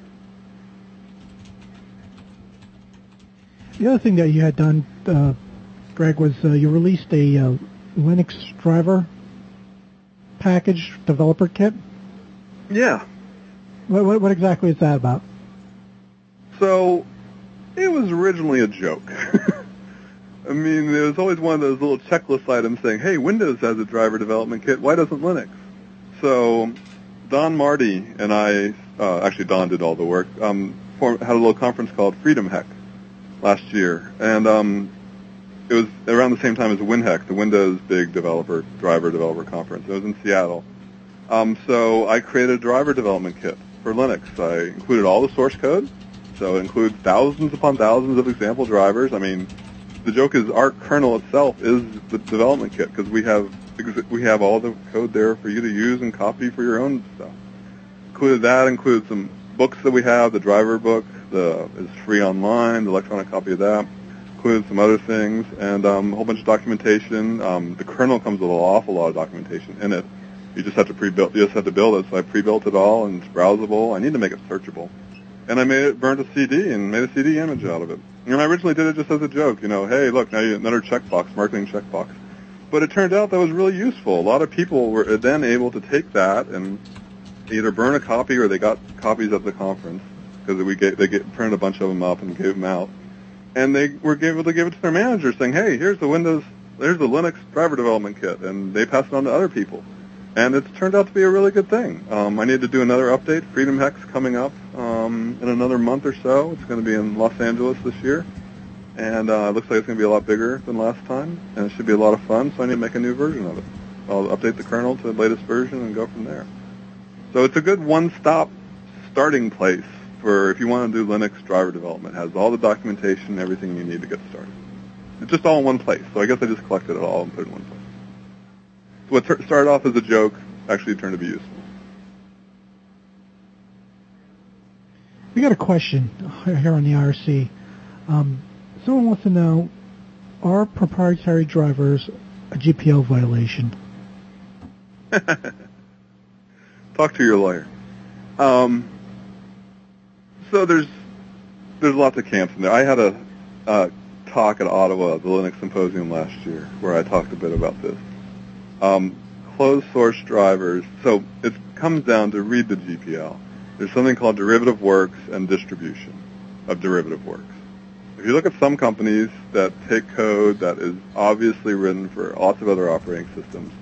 days. The other thing that you had done, Greg, was you released a Linux driver package developer kit. Yeah. What exactly is that about? So, it was originally a joke. I mean, there was always one of those little checklist items saying, hey, Windows has a driver development kit. Why doesn't Linux? So Don Marty and I, actually Don did all the work, had a little conference called Freedom Hack last year. And it was around the same time as WinHack, the Windows big driver developer conference. It was in Seattle. So I created a driver development kit for Linux. I included all the source code. So it includes thousands upon thousands of example drivers. I mean, the joke is our kernel itself is the development kit because we have all the code there for you to use and copy for your own stuff. Included some books that we have, the driver book, is free online, the electronic copy of that. Included some other things, and a whole bunch of documentation. The kernel comes with an awful lot of documentation in it. You just have to build it, so I pre-built it all, and it's browsable. I need to make it searchable. And I burnt a CD and made a CD image out of it. And I originally did it just as a joke, hey, look, now you have another checkbox, marketing checkbox. But it turned out that was really useful. A lot of people were then able to take that and either burn a copy or they got copies at the conference because they printed a bunch of them up and gave them out. And they were able to give it to their manager saying, hey, here's the Windows there's the Linux driver development kit, and they pass it on to other people. And it's turned out to be a really good thing. I need to do another update. Freedom Hex coming up in another month or so. It's going to be in Los Angeles this year. And it looks like it's going to be a lot bigger than last time, and it should be a lot of fun, so I need to make a new version of it. I'll update the kernel to the latest version and go from there. So it's a good one-stop starting place for if you want to do Linux driver development. It has all the documentation and everything you need to get started. It's just all in one place, so I guess I just collected it all and put it in one place. So what started off as a joke actually turned to be useful. We got a question here on the IRC. Someone wants to know, are proprietary drivers a GPL violation? Talk to your lawyer. So there's lots of camps in there. I had a talk at Ottawa, the Linux Symposium last year, where I talked a bit about this. Closed source drivers. So it comes down to read the GPL. There's something called derivative works and distribution of derivative works. If you look at some companies that take code that is obviously written for lots of other operating systems,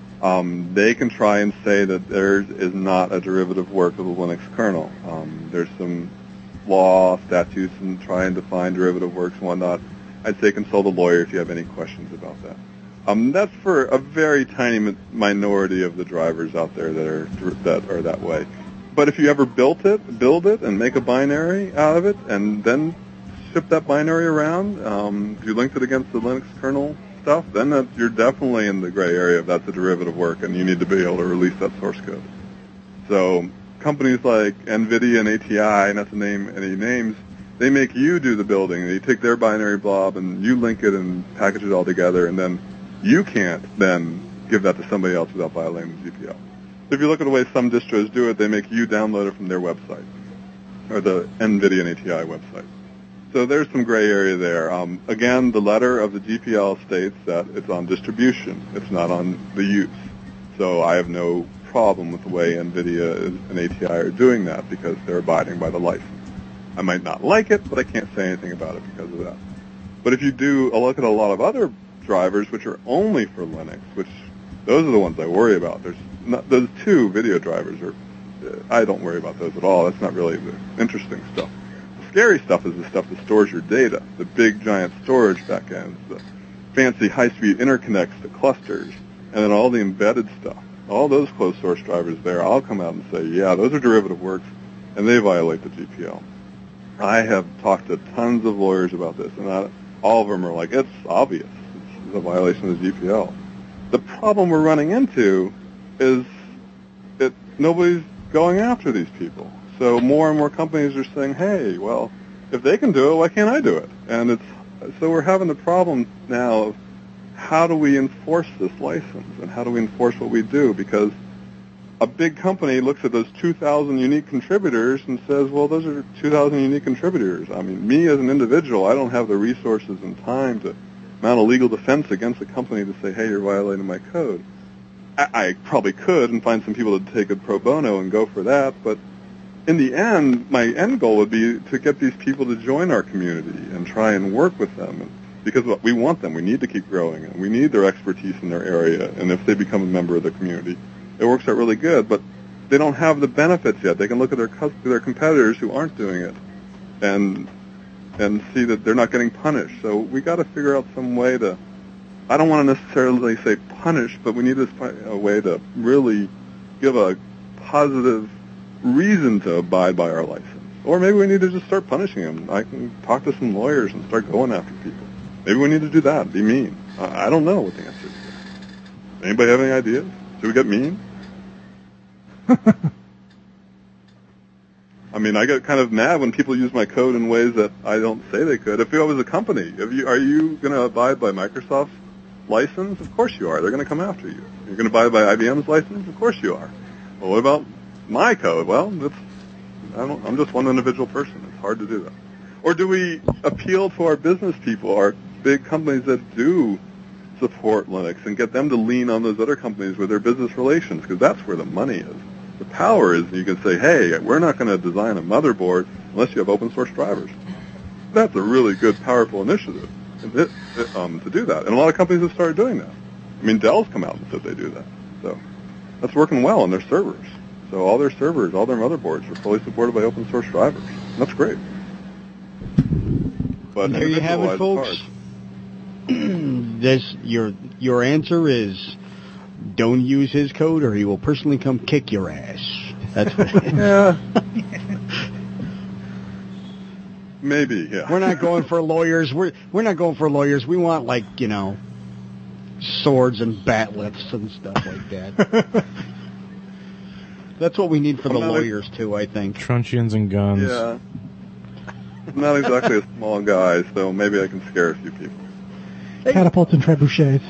they can try and say that theirs is not a derivative work of the Linux kernel. There's some law, statutes, and try and define derivative works and whatnot. I'd say consult a lawyer if you have any questions about that. That's for a very tiny minority of the drivers out there that are that way. But if you ever build it, and make a binary out of it, and then ship that binary around, if you linked it against the Linux kernel stuff, then you're definitely in the gray area if that's a derivative work, and you need to be able to release that source code. So companies like NVIDIA and ATI, not to name any names, they make you do the building. They take their binary blob, and you link it and package it all together, and then you can't then give that to somebody else without violating the GPL. If you look at the way some distros do it, they make you download it from their website, or the NVIDIA and ATI website. So there's some gray area there. Again, the letter of the GPL states that it's on distribution. It's not on the use. So I have no problem with the way NVIDIA and ATI are doing that because they're abiding by the license. I might not like it, but I can't say anything about it because of that. But if you do look at a lot of other drivers which are only for Linux, which those are the ones I worry about. There's not, those two video drivers I don't worry about those at all. That's not really the interesting stuff. The scary stuff is the stuff that stores your data, the big giant storage backends, the fancy high-speed interconnects, the clusters, and then all the embedded stuff. All those closed source drivers there, I'll come out and say, yeah, those are derivative works, and they violate the GPL. I have talked to tons of lawyers about this, and all of them are like, it's obvious. It's a violation of the GPL. The problem we're running into is that nobody's going after these people. So more and more companies are saying, hey, well, if they can do it, why can't I do it? And so we're having the problem now of how do we enforce this license and how do we enforce what we do? Because a big company looks at those 2,000 unique contributors and says, well, those are 2,000 unique contributors. I mean, me as an individual, I don't have the resources and time to mount a legal defense against a company to say, hey, you're violating my code. I probably could and find some people to take it pro bono and go for that, but in the end, my end goal would be to get these people to join our community and try and work with them. Because we want them. We need to keep growing, and we need their expertise in their area. And if they become a member of the community, it works out really good. But they don't have the benefits yet. They can look at their competitors who aren't doing it, and see that they're not getting punished. So we got to figure out some way to. I don't want to necessarily say punish, but we need to find a way to really give a positive reason to abide by our license. Or maybe we need to just start punishing them. I can talk to some lawyers and start going after people. Maybe we need to do that, be mean. I don't know what the answer is. Anybody have any ideas? Should we get mean? I mean, I get kind of mad when people use my code in ways that I don't say they could. If I was a company, are you going to abide by Microsoft's license? Of course you are. They're going to come after you. You're going to abide by IBM's license? Of course you are. Well, what about my code? Well, I'm just one individual person. It's hard to do that. Or do we appeal to our business people, our big companies that do support Linux, and get them to lean on those other companies with their business relations? Because that's where the money is. The power is you can say, hey, we're not going to design a motherboard unless you have open source drivers. That's a really good, powerful initiative. to do that. And a lot of companies have started doing that. I mean, Dell's come out and said they do that. So that's working well on their servers. So all their servers, all their motherboards are fully supported by open source drivers. And that's great. But there you have it, folks. Your answer is don't use his code or he will personally come kick your ass. That's what it is. Yeah. Maybe, yeah. We're not going for lawyers. We're not going for lawyers. We want, like, swords and batlets and stuff like that. That's what we need for the lawyers, too, I think. Truncheons and guns. Yeah. I'm not exactly a small guy, so maybe I can scare a few people. Catapults and trebuchets.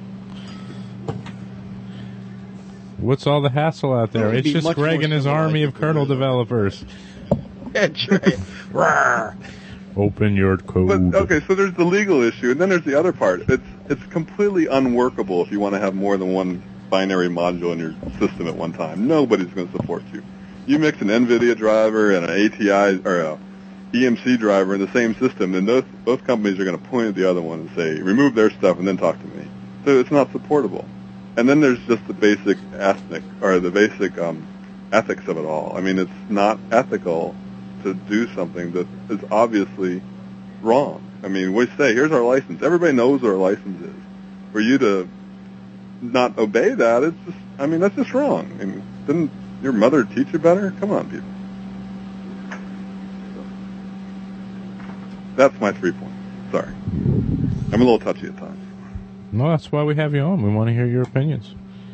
What's all the hassle out there? It's just Greg and his army of kernel developers. That's right. Open your code. But, okay, so there's the legal issue, and then there's the other part. It's completely unworkable if you want to have more than one binary module in your system at one time. Nobody's going to support you. You mix an NVIDIA driver and an ATI or a EMC driver in the same system, then both companies are going to point at the other one and say, remove their stuff and then talk to me. So it's not supportable. And then there's just the basic ethics of it all. I mean, it's not ethical to do something that is obviously wrong. I mean, we say, here's our license. Everybody knows what our license is. For you to not obey that, it's just, I mean, that's just wrong. I mean, didn't your mother teach you better? Come on, people. So, that's my 3 points. Sorry. I'm a little touchy at times. No, that's why we have you on. We want to hear your opinions.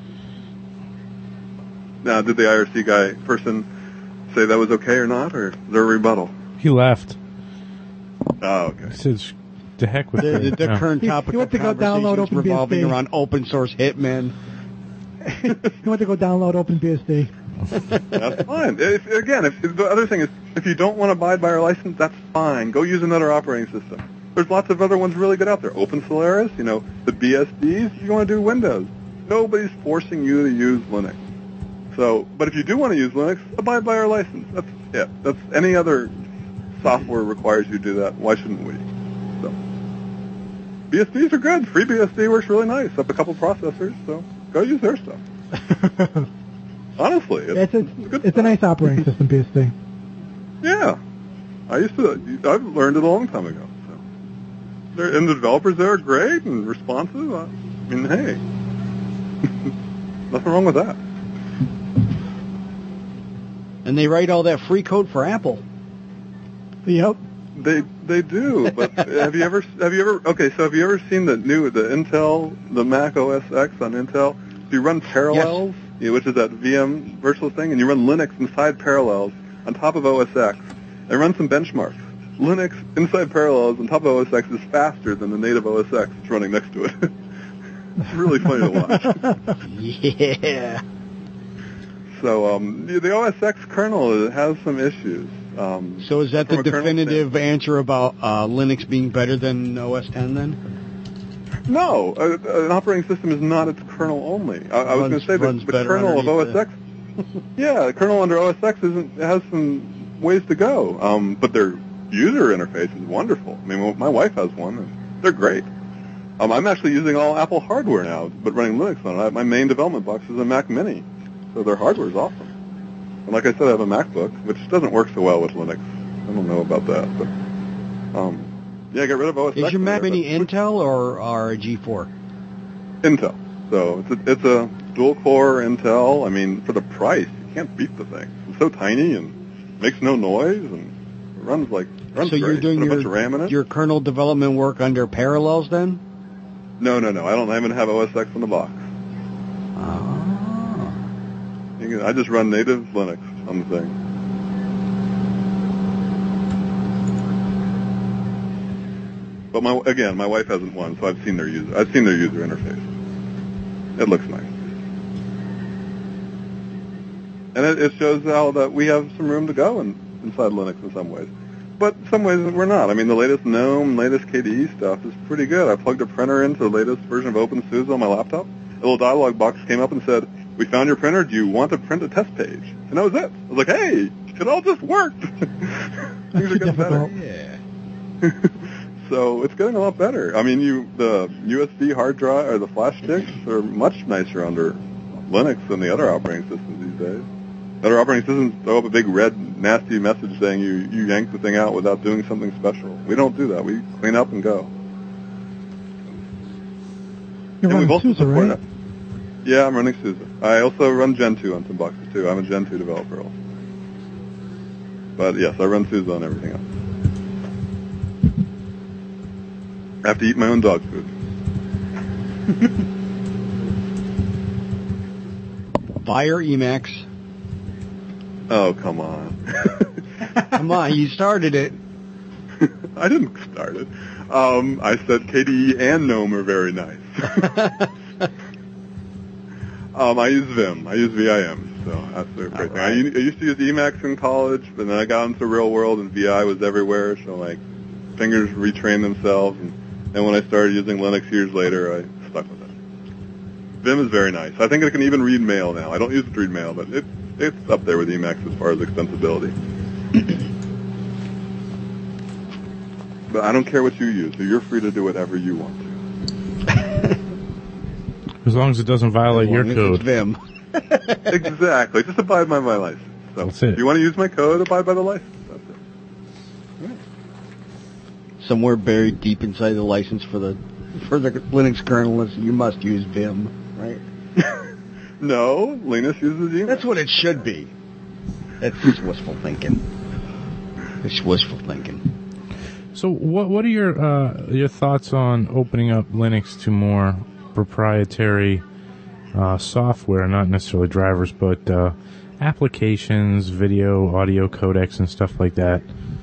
Now, did the IRC person say that was okay or not, or is there a rebuttal? He left. Oh, okay. He says, "The heck with it." The current topic he went to go download is revolving OpenBSD. around open source Hitman. He went to go download OpenBSD. That's fine. If the other thing is, if you don't want to abide by our license, that's fine. Go use another operating system. There's lots of other ones really good out there. Open Solaris, the BSDs, you want to do Windows. Nobody's forcing you to use Linux. So, but if you do want to use Linux, abide by our license. That's any other software requires you to do that. Why shouldn't we? So, BSDs are good. FreeBSD works really nice. Up a couple processors, so go use their stuff. Honestly, it's a nice operating system, BSD. Yeah, I've learned it a long time ago. So, and the developers there are great and responsive. I mean, hey, nothing wrong with that. And they write all that free code for Apple. Yep. They do, but have you ever seen the Intel, the Mac OS X on Intel? If you run Parallels, which is that VM virtual thing, and you run Linux inside Parallels on top of OS X, and run some benchmarks. Linux inside Parallels on top of OS X is faster than the native OS X that's running next to it. It's really funny to watch. Yeah. So the OS X kernel has some issues. So is that the definitive answer about Linux being better than OS X then? No, an operating system is not its kernel only. I was going to say that the kernel of OS X, the kernel under OS X has some ways to go, but their user interface is wonderful. I mean, my wife has one, and they're great. I'm actually using all Apple hardware now, but running Linux on it. My main development box is a Mac Mini, so their hardware is awesome. And like I said, I have a MacBook, which doesn't work so well with Linux. I don't know about that, but get rid of OS X. Is your Mac Mini Intel or a G4? Intel. So it's a dual-core Intel. I mean, for the price, you can't beat the thing. It's so tiny and makes no noise, and it runs great. So you're doing Put a bunch of RAM in it. your kernel development work under Parallels then? No. I even have OS X in the box. Oh. I just run native Linux on the thing. But my wife hasn't one, so I've seen their user interface. It looks nice, and it shows how that we have some room to go inside Linux in some ways. But in some ways we're not. I mean, the latest GNOME, latest KDE stuff is pretty good. I plugged a printer into the latest version of OpenSUSE on my laptop. A little dialog box came up and said, "We found your printer. Do you want to print a test page?" And that was it. I was like, "Hey, it all just worked." Things are getting better. Yeah. So it's getting a lot better. I mean, the USB hard drive or the flash sticks are much nicer under Linux than the other operating systems these days. Other operating systems throw up a big red nasty message saying you yanked the thing out without doing something special. We don't do that. We clean up and go. You're And we've running also SUSE, supported right? it. Yeah, I'm running SUSE. I also run Gentoo on some boxes too. I'm a Gentoo developer also. But yes, I run SUSE on everything else. I have to eat my own dog food. Fire Emacs. Oh, come on. Come on, you started it. I didn't start it. I said KDE and GNOME are very nice. I use Vim. I use VIM, so that's a great thing. I used to use Emacs in college, but then I got into real world and VI was everywhere, so like fingers retrained themselves. And then when I started using Linux years later, I stuck with it. Vim is very nice. I think it can even read mail now. I don't use it to read mail, but it's up there with Emacs as far as extensibility. But I don't care what you use, so you're free to do whatever you want to. As long as it doesn't violate your code. Vim. Exactly. Just abide by my license. So That's it. If you want to use my code, abide by the license. That's it. Somewhere buried deep inside the license for the Linux kernel is you must use Vim, right? No, Linus uses Emacs. That's what it should be. That's just wishful thinking. It's wishful thinking. So, what are your thoughts on opening up Linux to more proprietary software, not necessarily drivers, but applications, video, audio codecs, and stuff like that?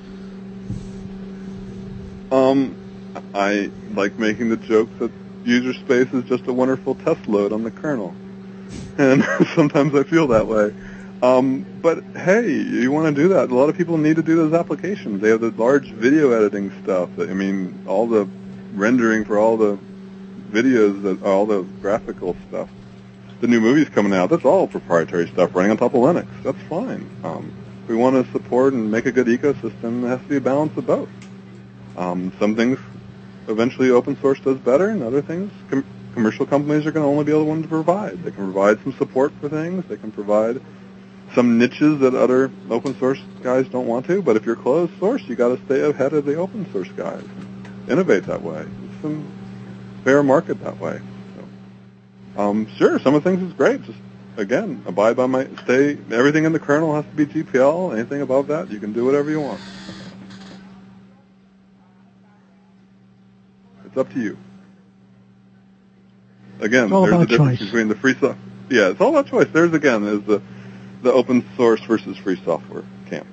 I like making the joke that user space is just a wonderful test load on the kernel. And sometimes I feel that way. But hey, you want to do that. A lot of people need to do those applications. They have the large video editing stuff. All the rendering for all the videos, all the graphical stuff. The new movies coming out, that's all proprietary stuff running on top of Linux. That's fine. If we want to support and make a good ecosystem, there has to be a balance of both. Some things eventually open source does better, and other things commercial companies are going to only be able to provide. They can provide some support for things. They can provide some niches that other open source guys don't want to. But if you're closed source, you got to stay ahead of the open source guys. Innovate that way. It's some fair market that way. So, sure, some of the things is great. Just again, abide by everything in the kernel has to be GPL. Anything above that, you can do whatever you want. It's up to you. Again, It's all there's a about difference choice. between the free software. Yeah, it's all about choice. There's the open source versus free software camp.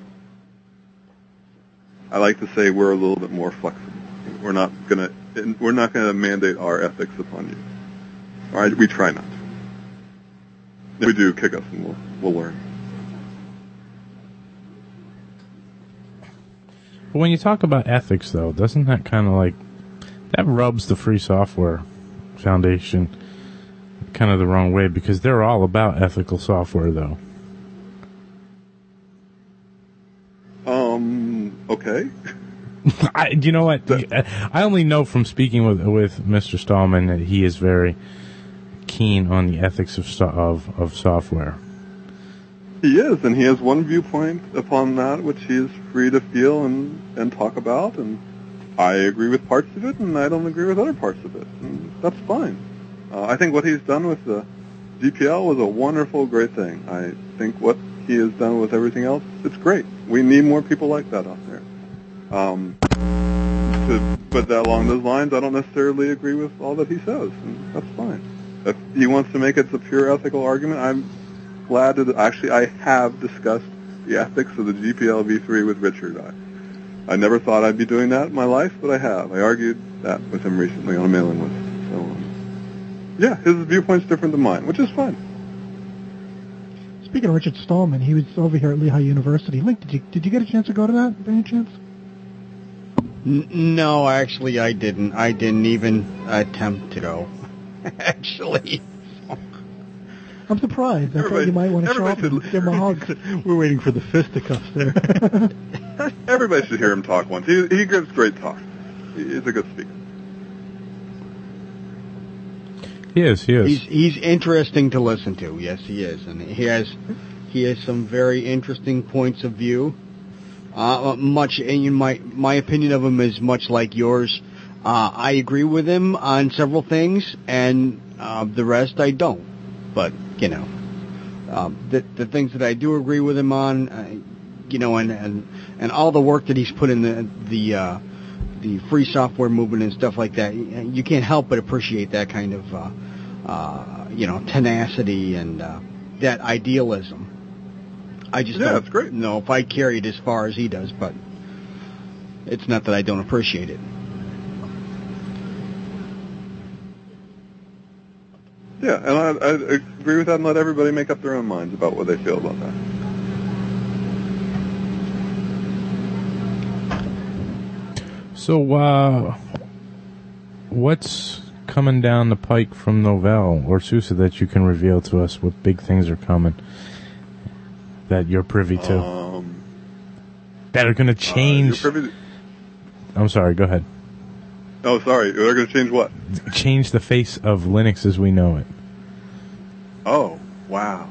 I like to say we're a little bit more flexible. We're not gonna mandate our ethics upon you. All right, we try not to. If we do, kick us and we'll learn. But when you talk about ethics, though, doesn't that kind of that rubs the Free Software Foundation kind of the wrong way, because they're all about ethical software, though. Okay. You know what? I only know from speaking with Mr. Stallman that he is very keen on the ethics of software. He is, and he has one viewpoint upon that, which he is free to feel and talk about, and I agree with parts of it, and I don't agree with other parts of it, and that's fine. I think what he's done with the GPL was a wonderful, great thing. I think what he has done with everything else, it's great. We need more people like that out there. But along those lines, I don't necessarily agree with all that he says, and that's fine. If he wants to make it a pure ethical argument, I'm glad to. Actually, I have discussed the ethics of the GPL v3 with Richard. I never thought I'd be doing that in my life, but I have. I argued that with him recently on a mailing list. So, yeah, his viewpoint's different than mine, which is fine. Speaking of Richard Stallman, he was over here at Lehigh University. Link, did you get a chance to go to that by any chance? No, actually, I didn't. I didn't even attempt to go. Actually. I'm surprised. I thought you might want to show up and give him a hug. We're waiting for the fisticuffs there. Everybody should hear him talk once. He gives great talk. He's a good speaker. He is. He's interesting to listen to. Yes, he is, and he has some very interesting points of view. Much in my opinion of him is much like yours. I agree with him on several things, and the rest I don't. But the things that I do agree with him on, and all the work that he's put in the free software movement and stuff like that, you can't help but appreciate that kind of tenacity and that idealism. I just don't that's great. know if I carry it as far as he does, but it's not that I don't appreciate it. Yeah, and I agree with that, and let everybody make up their own minds about what they feel about that. So, what's coming down the pike from Novell or SUSE that you can reveal to us? What big things are coming that you're privy to? That are going to change... I'm sorry, go ahead. Oh, sorry. They're going to change what? Change the face of Linux as we know it. Oh, wow.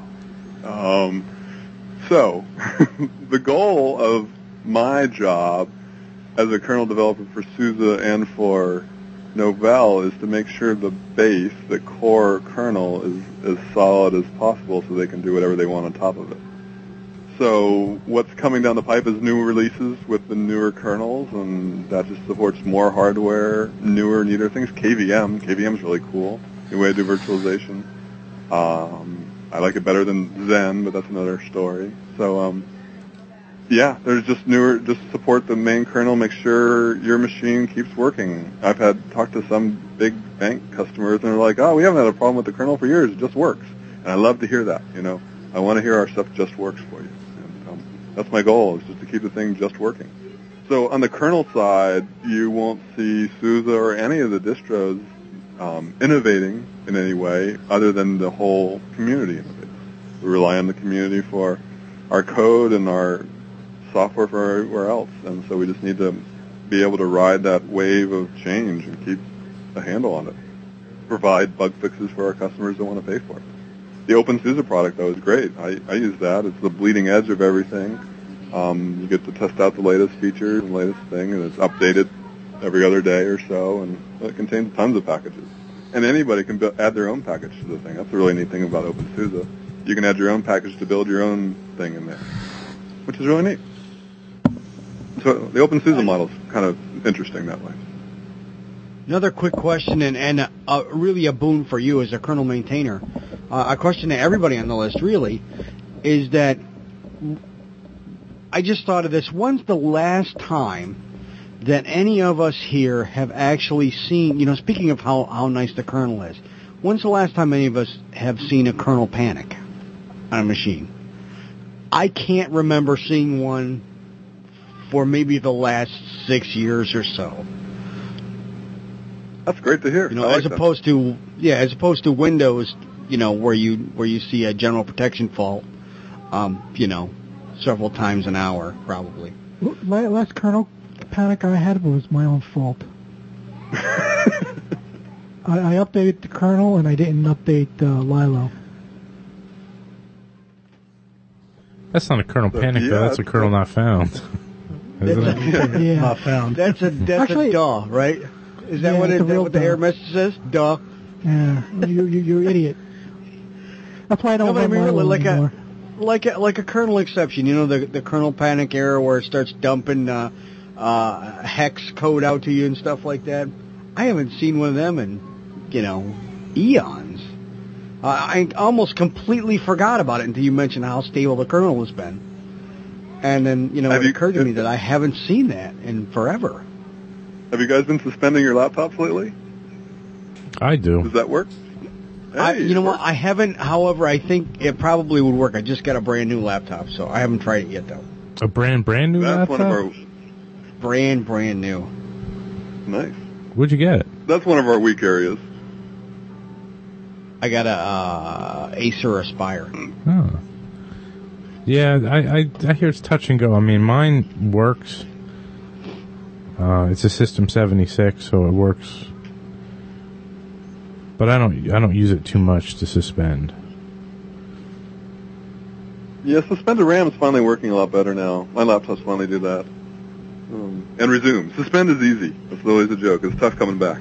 So, the goal of my job as a kernel developer for SUSE and for Novell is to make sure the base, the core kernel, is as solid as possible so they can do whatever they want on top of it. So what's coming down the pipe is new releases with the newer kernels, and that just supports more hardware, newer, neater things. KVM's really cool. New way to do virtualization. I like it better than Zen, but that's another story. So, there's just newer, just support the main kernel, make sure your machine keeps working. I've talked to some big bank customers, and they're like, oh, we haven't had a problem with the kernel for years, it just works. And I love to hear that, I want to hear our stuff just works for you. And that's my goal, is just to keep the thing just working. So on the kernel side, you won't see SUSE or any of the distros innovating in any way other than the whole community innovates. We rely on the community for our code and our software for everywhere else, and so we just need to be able to ride that wave of change and keep a handle on it. Provide bug fixes for our customers that want to pay for it. The OpenSUSE product, though, is great. I use that. It's the bleeding edge of everything. You get to test out the latest features and latest thing, and it's updated every other day or so, and it contains tons of packages. And anybody can add their own package to the thing. That's the really neat thing about OpenSUSE. You can add your own package to build your own thing in there, which is really neat. So the OpenSUSE model is kind of interesting that way. Another quick question, and really a boon for you as a kernel maintainer. A question to everybody on the list, really, is that I just thought of this. When's the last time that any of us here have actually seen, speaking of how nice the kernel is, when's the last time any of us have seen a kernel panic on a machine? I can't remember seeing one for maybe the last 6 years or so. That's great to hear. As opposed to Windows, where you see a general protection fault, several times an hour, probably. Last kernel panic I had was my own fault. I updated the kernel and I didn't update Lilo. That's not a kernel panic, though. That's a kernel not found. Isn't it? Yeah. Not found. That's Actually, a DAW, right? Is that what the error message says? DAW. Yeah, you idiot. That's why I don't run Lilo anymore. Like a kernel exception, the kernel panic error where it starts dumping hex code out to you and stuff like that. I haven't seen one of them in, eons. I almost completely forgot about it until you mentioned how stable the kernel has been. And then, it occurred to me that I haven't seen that in forever. Have you guys been suspending your laptops lately? I do. Does that work? Hey, what? I haven't. However, I think it probably would work. I just got a brand new laptop, so I haven't tried it yet, though. A brand new That's laptop? one of our... Brand new. Nice. Where'd you get it? That's one of our weak areas. I got a Acer Aspire. Oh. Yeah, I hear it's touch and go. I mean, mine works. It's a System 76, so it works. But I don't use it too much to suspend. Yeah, suspended RAM is finally working a lot better now. My laptops finally do that. And resume. Suspend is easy. It's always a joke. It's tough coming back.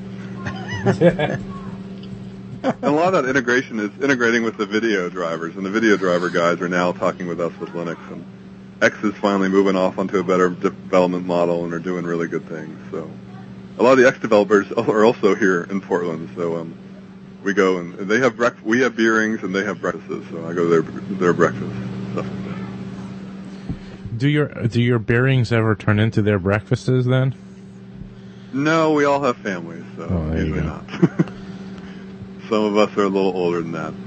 And a lot of that integration is integrating with the video drivers, and the video driver guys are now talking with us with Linux, and X is finally moving off onto a better development model, and are doing really good things. So a lot of the X developers are also here in Portland, so we go and they have we have beerings and they have breakfasts, so I go to their breakfast stuff like that. Do your bearings ever turn into their breakfasts then? No, we all have families, so usually not. Some of us are a little older than that.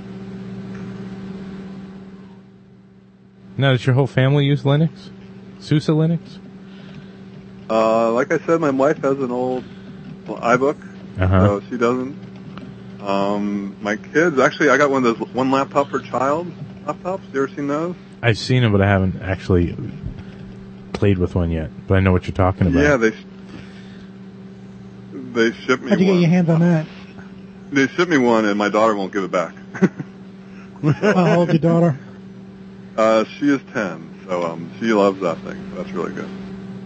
Now, does your whole family use Linux? SUSE Linux? Like I said, my wife has an old iBook, so she doesn't. My kids, actually, I got one of those one laptop per child laptops. You ever seen those? I've seen them, but I haven't actually played with one yet. But I know what you're talking about. Yeah, they shipped me one. How'd you get your hands on that? They shipped me one, and my daughter won't give it back. How old's your daughter? She is 10, so she loves that thing. So that's really good.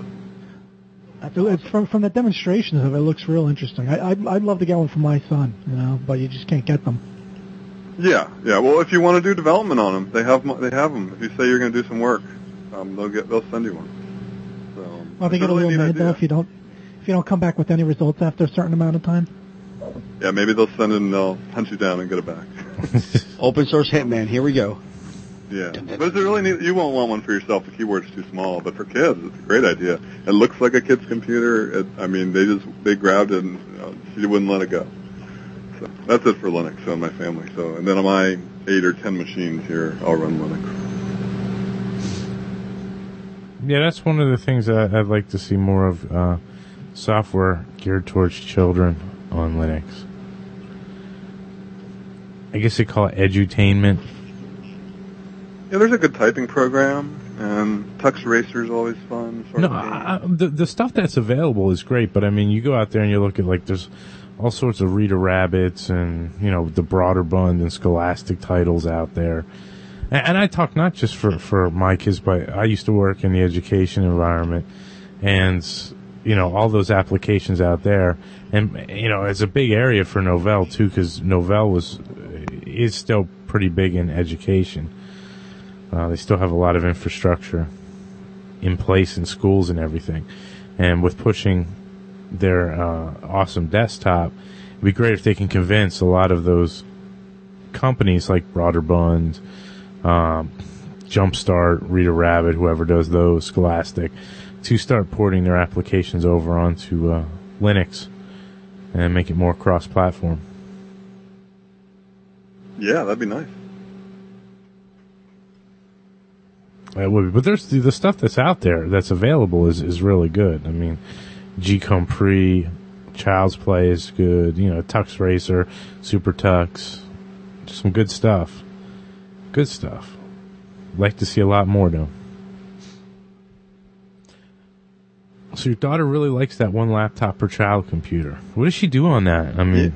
It's from the demonstrations of it, looks real interesting. I'd love to get one for my son, but you just can't get them. Yeah. Well, if you want to do development on them, they have them. If you say you're going to do some work, they'll send you one. So, well, they get a little mad though if you don't come back with any results after a certain amount of time. Yeah, maybe they'll send it and they'll hunt you down and get it back. Open source Hitman, here we go. Yeah, but it's really neat. You won't want one for yourself. The keyboard's too small. But for kids, it's a great idea. It looks like a kid's computer. They grabbed it and she wouldn't let it go. So that's it for Linux on my family. So, and then on my 8 or 10 machines here, I'll run Linux. Yeah, that's one of the things that I'd like to see more of. Software geared towards children on Linux. I guess they call it edutainment. Yeah, there's a good typing program, and Tux Racer is always fun. The stuff that's available is great, but I mean, you go out there and you look at there's all sorts of Rita Rabbits and the Broderbund and Scholastic titles out there. And I talk not just for my kids, but I used to work in the education environment, and all those applications out there, and it's a big area for Novell too, because Novell is still pretty big in education. They still have a lot of infrastructure in place in schools and everything, and with pushing their awesome desktop, it'd be great if they can convince a lot of those companies like Broderbund, Jumpstart, Rita Rabbit, whoever does those, Scholastic, to start porting their applications over onto Linux and make it more cross-platform. Yeah, that'd be nice. It would be. But there's the stuff that's out there that's available is really good. I mean, G-Compre, Child's Play is good. Tux Racer, Super Tux, some good stuff. Good stuff. Like to see a lot more though. So your daughter really likes that one laptop per child computer. What does she do on that? I mean,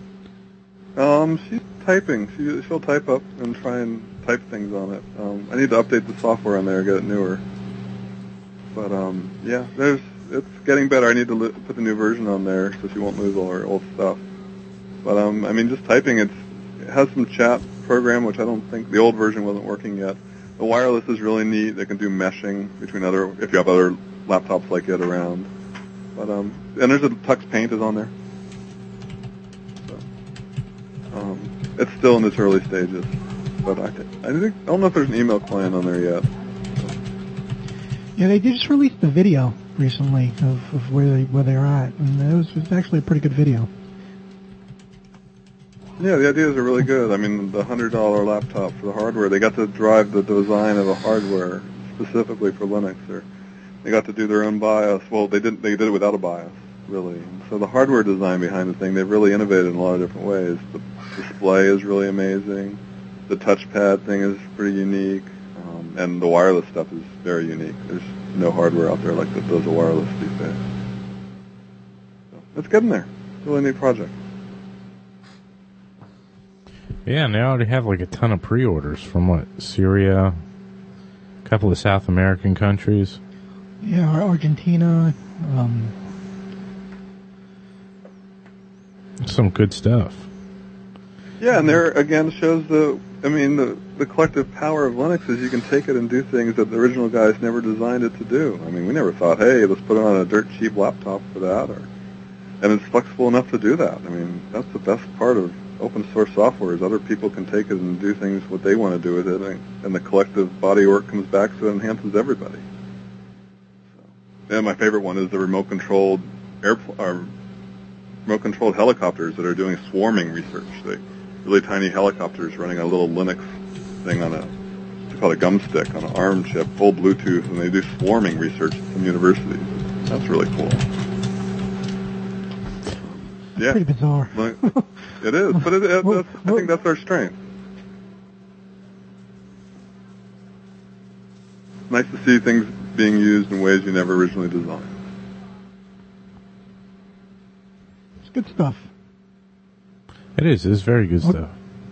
she's typing. She'll type up and try and type things on it. I need to update the software on there, get it newer. But yeah, it's getting better. I need to put the new version on there so she won't lose all her old stuff. But just typing, it has some chat program, which I don't think the old version wasn't working yet. The wireless is really neat. They can do meshing between if you have other laptops like it around. But and there's a Tux Paint is on there. So it's still in its early stages. But I don't know if there's an email client on there yet. Yeah, they just released the video recently of where they're at, and it was actually a pretty good video. Yeah, the ideas are really good. I mean, the $100 laptop for the hardware, they got to drive the design of the hardware specifically for Linux. They got to do their own BIOS. Well, they did it without a BIOS, really. So the hardware design behind the thing, they've really innovated in a lot of different ways. The display is really amazing. The touchpad thing is pretty unique. And the wireless stuff is very unique. There's no hardware out there like that does the wireless these days. Let's get in there. Really neat project. Yeah, and they already have like a ton of pre-orders from Syria, a couple of South American countries. Yeah, Argentina. Some good stuff. Yeah, and there again shows the collective power of Linux is you can take it and do things that the original guys never designed it to do. I mean, we never thought, hey, let's put it on a dirt cheap laptop for that, and it's flexible enough to do that. I mean, that's the best part of open source software is other people can take it and do things what they want to do with it, and the collective body of work comes back so it enhances everybody. So, and my favorite one is the remote controlled helicopters that are doing swarming research. Really tiny helicopters running a little Linux thing on it's called a gum stick on an ARM chip, full Bluetooth, and they do swarming research at some universities. That's really cool. Yeah, pretty bizarre. It is, but I think that's our strength. Nice to see things being used in ways you never originally designed. It's good stuff. It is. It's very good stuff.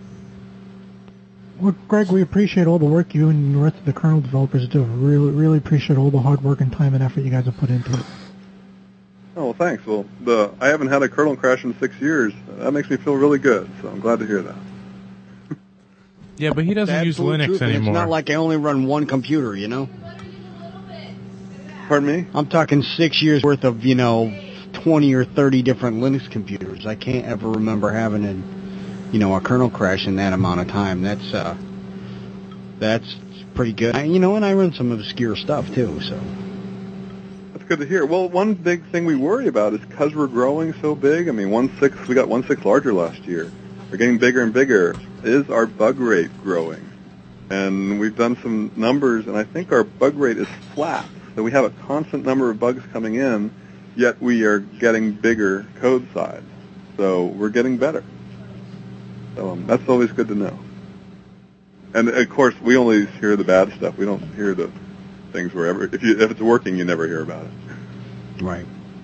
Well, Greg, we appreciate all the work you and the rest of the kernel developers do. Really, really appreciate all the hard work and time and effort you guys have put into it. Oh, well, thanks. Well, I haven't had a kernel crash in 6 years. That makes me feel really good, so I'm glad to hear that. Yeah, but he doesn't use Linux anymore. It's not like I only run one computer, you know? Pardon me? I'm talking 6 years worth of, 20 or 30 different Linux computers. I can't ever remember having a kernel crash in that amount of time. That's pretty good. And I run some obscure stuff too, so. That's good to hear. Well, one big thing we worry about is because we're growing so big. I mean, we got 1/6 larger last year. We're getting bigger and bigger. Is our bug rate growing? And we've done some numbers, and I think our bug rate is flat. So we have a constant number of bugs coming in, yet we are getting bigger code size. So we're getting better. So that's always good to know. And of course, we only hear the bad stuff. We don't hear the things wherever. If it's working, you never hear about it. Right.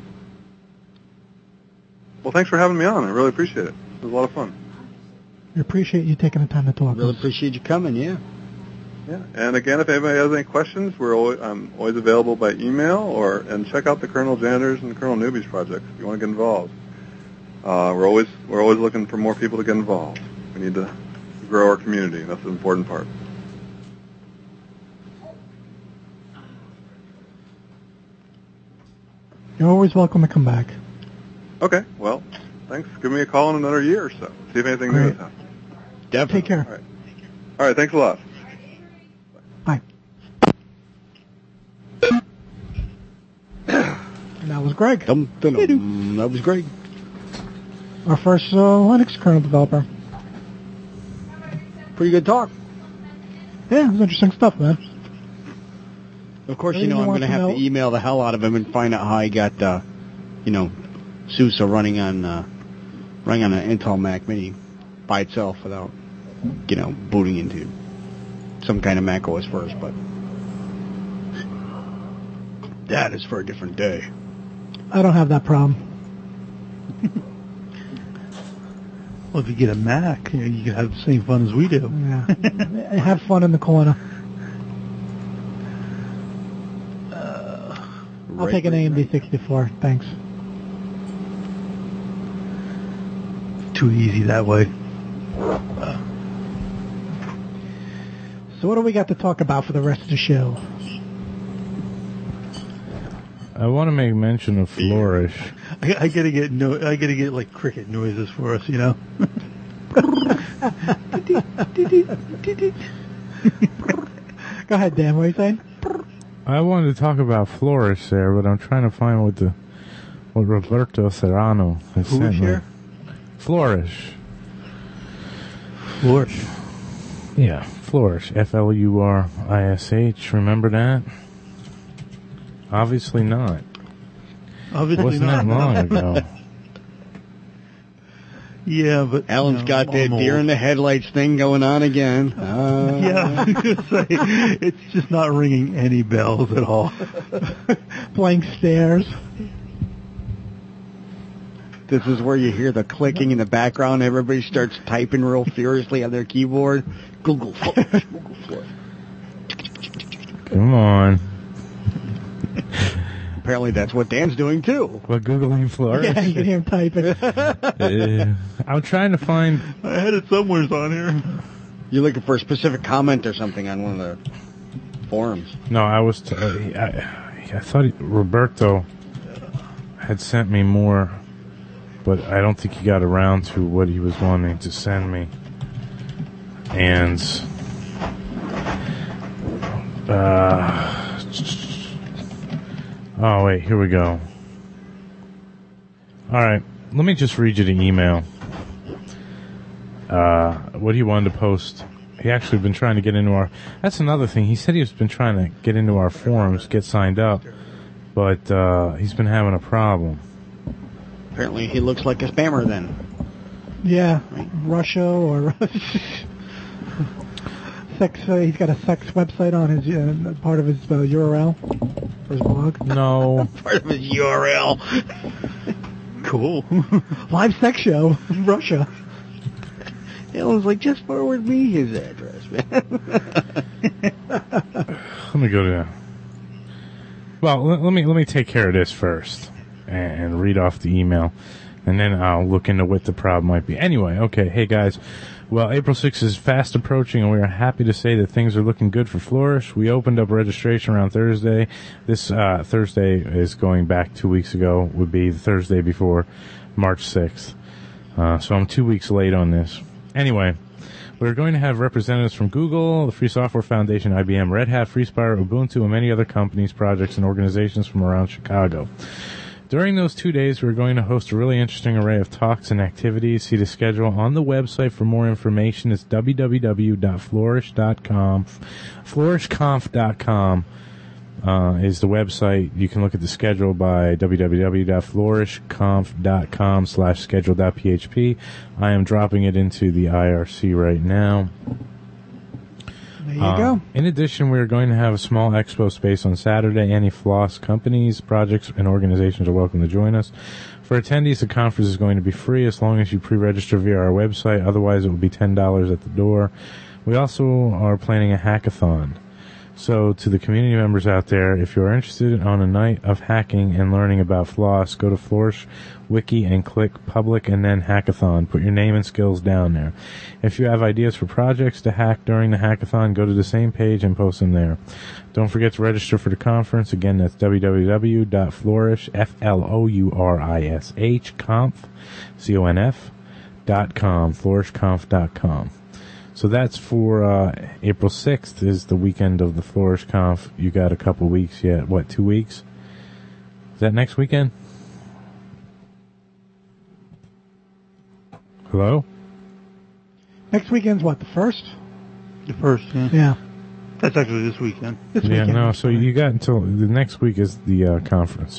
Well, thanks for having me on. I really appreciate it. It was a lot of fun. We appreciate you taking the time to talk. Really appreciate you coming. Yeah. Yeah. And again, if anybody has any questions, I'm always available by email and check out the Kernel Janitors and the Kernel Newbies projects if you want to get involved. We're always looking for more people to get involved. We need to grow our community. That's the important part. You're always welcome to come back. Okay. Well, thanks. Give me a call in another year or so. See if anything new has happened. Definitely. Take care. All right. Thanks a lot. Bye. And that was Greg. That was Greg. Our first Linux kernel developer. Pretty good talk. Yeah, it was interesting stuff, man. Of course, I'm going to have to email the hell out of him and find out how he got, SUSE running on an Intel Mac Mini by itself without, booting into some kind of Mac OS first. But that is for a different day. I don't have that problem. Well, if you get a Mac, you can have the same fun as we do. Yeah. Have fun in the corner. I'll take an AMD 64. Thanks. Too easy that way. So what do we got to talk about for the rest of the show? I want to make mention of Flourish. I gotta get like cricket noises for us, you know. Go ahead, Dan. What are you saying? I wanted to talk about Flourish there, but I'm trying to find what Roberto Serrano has Who sent is me. here? Flourish. Flourish. Yeah, Flourish. F-L-U-R-I-S-H. Remember that? Obviously not. Obviously Wasn't not. that long ago. Yeah, but Alan's got that I'm deer old. in the headlights thing going on again. Yeah, I was gonna say it's just not ringing any bells at all. Blank stares. This is where you hear the clicking in the background. Everybody starts typing real furiously on their keyboard. Google Flourish. Google Flourish. Come on. Apparently that's what Dan's doing too. What, Googling Flourish? Yeah, you can hear him typing. I'm trying to find... I had it somewhere on here. You're looking for a specific comment or something on one of the forums. No, I was... I thought Roberto had sent me more, but I don't think he got around to what he was wanting to send me. And... oh, wait, here we go. Alright, let me just read you the email. What he wanted to post. He actually been trying to get into our... That's another thing. He said he's been trying to get into our forums, get signed up, but he's been having a problem. Apparently he looks like a spammer then. Yeah, Russia or... sex. He's got a sex website on his part of his URL for his blog. No. Part of his URL. Cool. Live sex show in Russia. Alan's like, just forward me his address, man. Let me go to... Well, let me take care of this first and read off the email, and then I'll look into what the problem might be. Anyway, okay, hey guys. Well, April 6th is fast approaching, and we are happy to say that things are looking good for Flourish. We opened up registration around Thursday. This Thursday is going back 2 weeks ago, would be the Thursday before March 6th. So I'm 2 weeks late on this. Anyway, we're going to have representatives from Google, the Free Software Foundation, IBM, Red Hat, FreeSpire, Ubuntu, and many other companies, projects, and organizations from around Chicago. During those 2 days, we're going to host a really interesting array of talks and activities. See the schedule on the website for more information. It's www.flourish.com. Flourishconf.com is the website. You can look at the schedule by www.flourishconf.com/schedule.php. I am dropping it into the IRC right now. There you go. In addition, we are going to have a small expo space on Saturday. Any Floss companies, projects, and organizations are welcome to join us. For attendees, the conference is going to be free as long as you pre-register via our website. Otherwise, it will be $10 at the door. We also are planning a hackathon. So, to the community members out there, if you are interested on a night of hacking and learning about Floss, go to Flourish Wiki and click Public and then Hackathon. Put your name and skills down there. If you have ideas for projects to hack during the hackathon, go to the same page and post them there. Don't forget to register for the conference. Again, that's www.flourish, Flourish, conf, CONF.com, flourishconf.com. So that's for April 6th is the weekend of the Flourish Conf. You got a couple weeks yet. What, 2 weeks? Is that next weekend? Hello? Next weekend's what, the 1st? The first, yeah. Yeah. That's actually this weekend. This Yeah, weekend. no, so you got until the next week is the conference.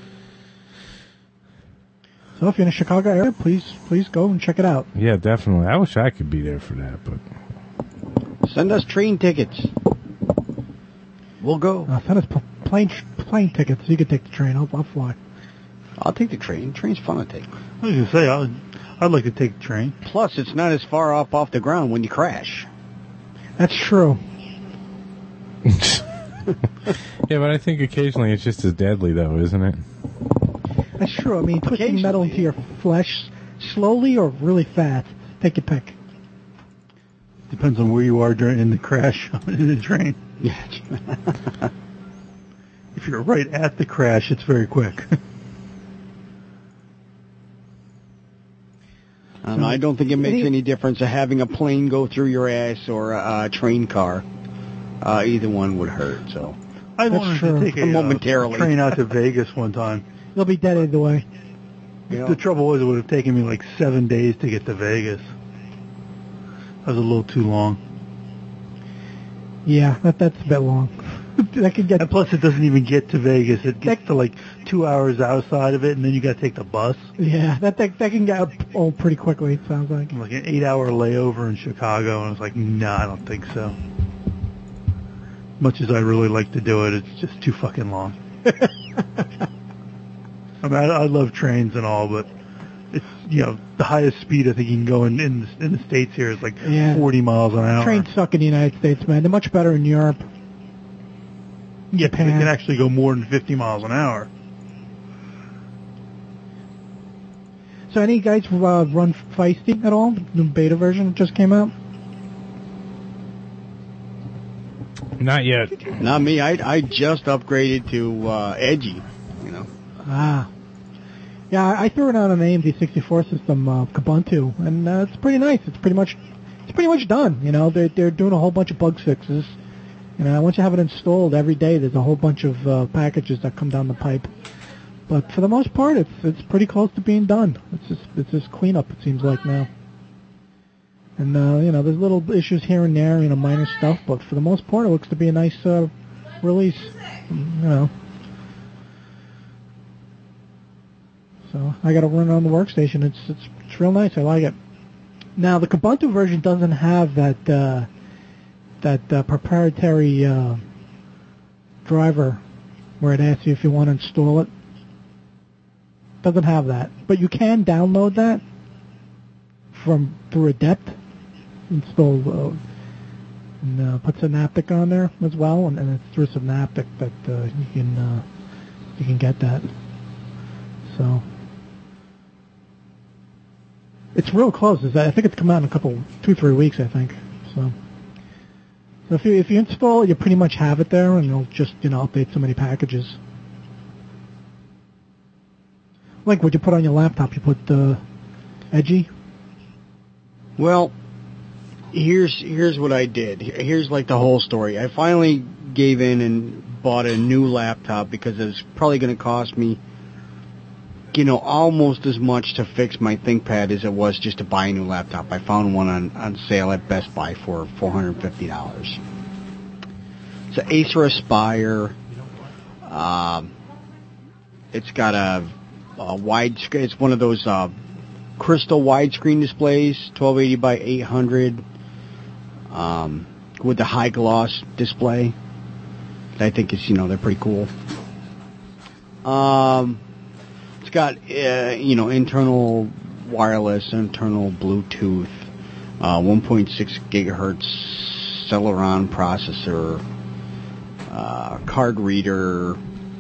So if you're in the Chicago area, please go and check it out. Yeah, definitely. I wish I could be there for that, but... Send us train tickets. We'll go. Send us plane tickets. You can take the train. I'll fly. I'll take the train. Train's fun to take. I was going to say, I'd like to take the train. Plus, it's not as far off the ground when you crash. That's true. Yeah, but I think occasionally it's just as deadly, though, isn't it? That's true. I mean, twisting metal into your flesh slowly or really fast. Take your pick. Depends on where you are in the crash in the train. Yeah. If you're right at the crash, it's very quick. I don't think it makes any difference of having a plane go through your ass or a train car. Either one would hurt. So I wanted to take a train out to Vegas one time. You'll be dead either way. The trouble was it would have taken me like 7 days to get to Vegas. That was a little too long. Yeah, that's a bit long. That could get. And plus, it doesn't even get to Vegas. It gets to like 2 hours outside of it, and then you got to take the bus. Yeah, that can get old pretty quickly. It sounds like. Like an 8-hour layover in Chicago, and I was like, no, I don't think so. Much as I really like to do it, it's just too fucking long. I mean, I love trains and all, but it's, the highest speed I think you can go in the States here is like Yeah. 40 miles an hour. Trains suck in the United States, man. They're much better in Europe. Yeah, they Japan. can actually go more than 50 miles an hour. So any guys run Feisty at all? The new beta version just came out? Not yet. Not me. I just upgraded to Edgy. Ah. Yeah, I threw it on an AMD 64 system, Kubuntu, and it's pretty nice. It's pretty much done. They're doing a whole bunch of bug fixes. Once you have it installed every day, there's a whole bunch of packages that come down the pipe. But for the most part, it's pretty close to being done. It's just cleanup, it seems like now. And there's little issues here and there, minor stuff, but for the most part, it looks to be a nice release. So I got to run it on the workstation. It's real nice. I like it. Now the Kubuntu version doesn't have that proprietary driver where it asks you if you want to install it. Doesn't have that, but you can download that through Adept. Install and put Synaptic on there as well, and it's through Synaptic that you can get that. So it's real close. I think it's come out in 2-3 weeks. I think so. So if you install it, you pretty much have it there, and you'll just update so many packages. Like what you put on your laptop, you put Edgy. Well, here's what I did. Here's like the whole story. I finally gave in and bought a new laptop because it's probably going to cost me, almost as much to fix my ThinkPad as it was just to buy a new laptop. I found one on sale at Best Buy for $450. It's an Acer Aspire. It's got a wide screen. It's one of those crystal widescreen displays, 1280 by 800, with the high gloss display. I think it's they're pretty cool. It's got internal wireless, internal Bluetooth, 1.6 gigahertz Celeron processor, card reader,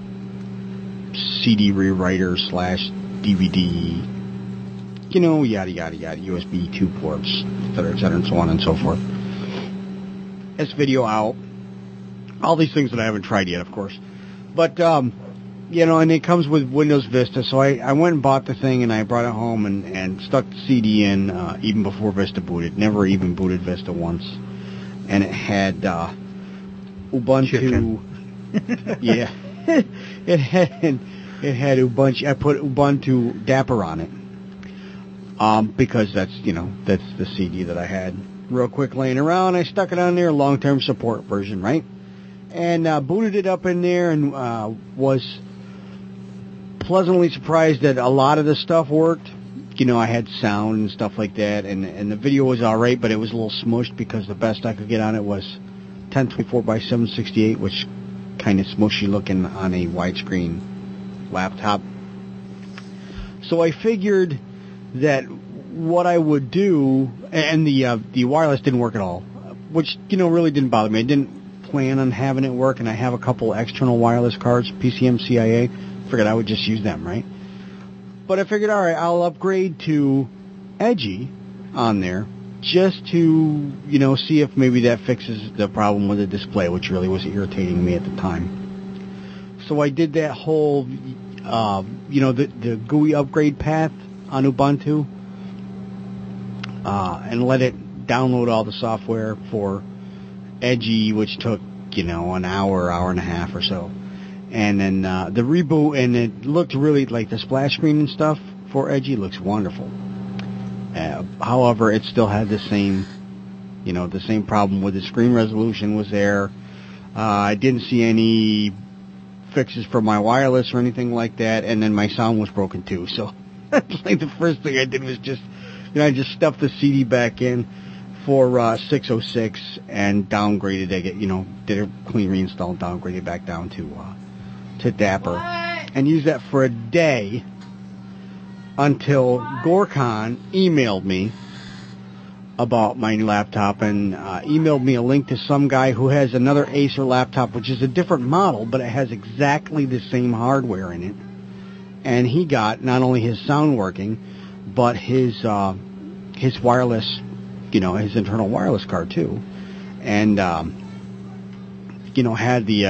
CD rewriter / DVD, yada yada yada, USB 2 ports, etc., and so on and so forth. S video out, all these things that I haven't tried yet, of course. But and it comes with Windows Vista, so I went and bought the thing and I brought it home and stuck the CD in even before Vista booted. Never even booted Vista once, and it had Ubuntu. Yeah, it had Ubuntu. I put Ubuntu Dapper on it because that's the CD that I had real quick laying around. I stuck it on there, long-term support version, right? And booted it up in there and was pleasantly surprised that a lot of the stuff worked. I had sound and stuff like that, and the video was alright, but it was a little smushed because the best I could get on it was 1024 by 768, which kind of smushy looking on a widescreen laptop. So I figured that what I would do, and the wireless didn't work at all, which really didn't bother me. I didn't plan on having it work, and I have a couple external wireless cards, PCM-CIA. Figured I would just use them, right? But I figured, all right, I'll upgrade to Edgy on there just to, see if maybe that fixes the problem with the display, which really was irritating me at the time. So I did that whole, the GUI upgrade path on Ubuntu, and let it download all the software for Edgy, which took, an hour and a half or so. And then the reboot, and it looked really like the splash screen and stuff for Edgy looks wonderful. However, it still had the same problem with the screen resolution was there. I didn't see any fixes for my wireless or anything like that, and then my sound was broken too. So like the first thing I did was just, I just stuffed the CD back in for 606 and downgraded it. Did a clean reinstall and downgraded it back down to Dapper, and used that for a day. until Gorkon emailed me about my laptop and emailed me a link to some guy who has another Acer laptop, which is a different model, but it has exactly the same hardware in it. And he got not only his sound working, but his wireless, his internal wireless card too. And, had the,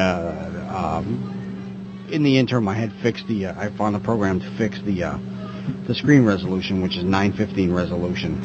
in the interim I had fixed I found a program to fix the screen resolution, which is 915 resolution.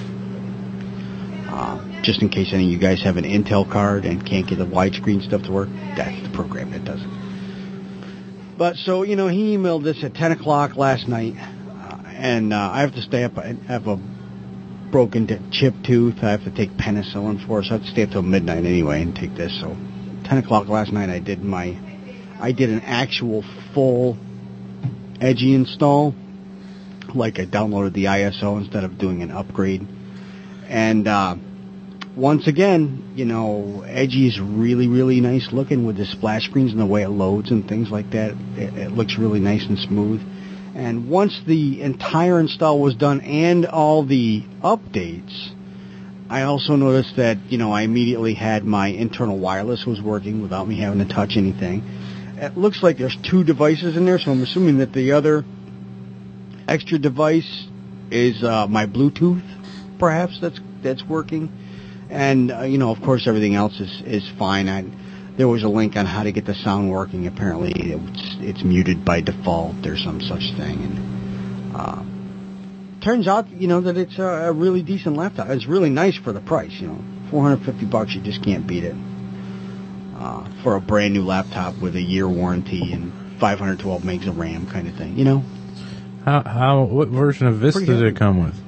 Just in case any of you guys have an Intel card and can't get the widescreen stuff to work, that's the program that does it. But so, he emailed this at 10 o'clock last night, and I have to stay up. I have a broken chip tooth I have to take penicillin for, so I have to stay up till midnight anyway and take this. So 10 o'clock last night I did an actual full Edgy install, like I downloaded the ISO instead of doing an upgrade. And once again, Edgy is really, really nice looking with the splash screens and the way it loads and things like that. It looks really nice and smooth. And once the entire install was done and all the updates, I also noticed that, I immediately had my internal wireless was working without me having to touch anything. It looks like there's 2 devices in there, so I'm assuming that the other extra device is my Bluetooth, perhaps, that's working. And, of course, everything else is fine. There was a link on how to get the sound working. Apparently, it's muted by default or some such thing. And turns out, that it's a really decent laptop. It's really nice for the price. $450, you just can't beat it. For a brand new laptop with a year warranty and 512 megs of RAM, kind of thing. What version of Vista did it come with?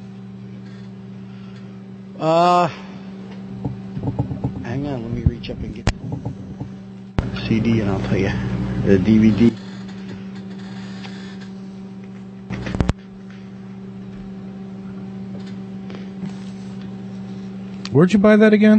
Hang on, let me reach up and get the CD and I'll tell you. The DVD. Where'd you buy that again?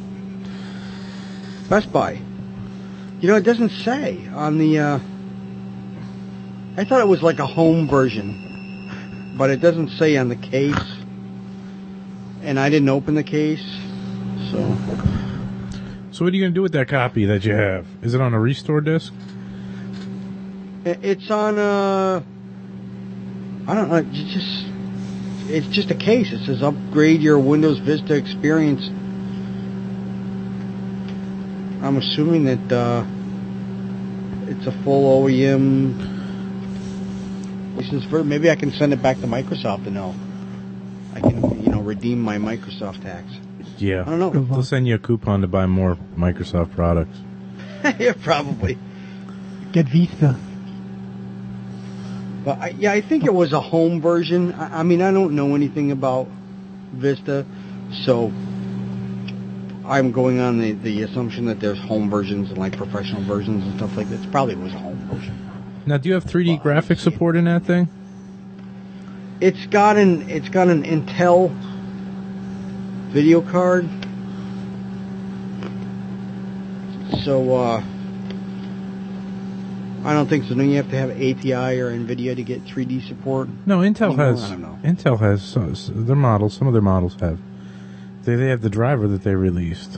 Best Buy. It doesn't say on the, I thought it was like a home version, but it doesn't say on the case. And I didn't open the case, so... So what are you going to do with that copy that you have? Is it on a restore disc? It's on I don't know, it's just a case. It says upgrade your Windows Vista experience. I'm assuming that it's a full OEM license. Maybe I can send it back to Microsoft and I can, redeem my Microsoft tax. Yeah. I don't know. They'll send you a coupon to buy more Microsoft products. Yeah, probably. Get Vista. But I think it was a home version. I mean, I don't know anything about Vista, so I'm going on the assumption that there's home versions and like professional versions and stuff like that. It probably was a home version. Now, do you have 3D graphics support in that thing? It's got an Intel video card. So I don't think so. Don't you have to have ATI or NVIDIA to get 3D support? No, Intel has. I don't know. Intel has their models. Some of their models have. They have the driver that they released.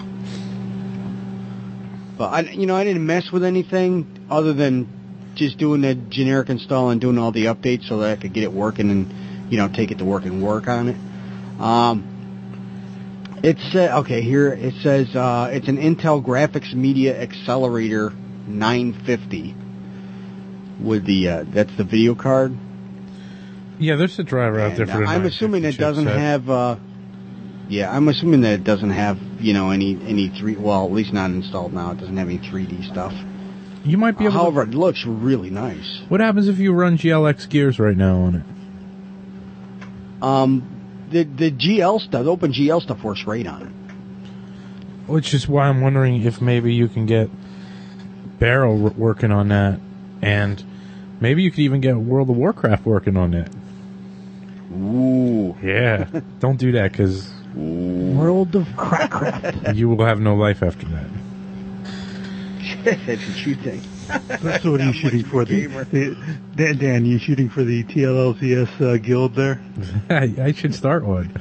But I didn't mess with anything other than just doing the generic install and doing all the updates so that I could get it working and take it to work and work on it. Here it says it's an Intel Graphics Media Accelerator 950 with that's the video card. Yeah, there's a driver out there for the I'm assuming it doesn't have. I'm assuming that it doesn't have any 3. Well, at least not installed now. It doesn't have any 3D stuff. You might be able. However, it looks really nice. What happens if you run GLX Gears right now on it? The GL stuff, the OpenGL stuff works great on it. Which is why I'm wondering if maybe you can get Barrel working on that, and maybe you could even get World of Warcraft working on that. Ooh. Yeah. Don't do that, because World of Crackcraft. You will have no life after that. That's what you think. So what are you shooting for? Dan, you shooting for the TLLCS guild there? I should start one.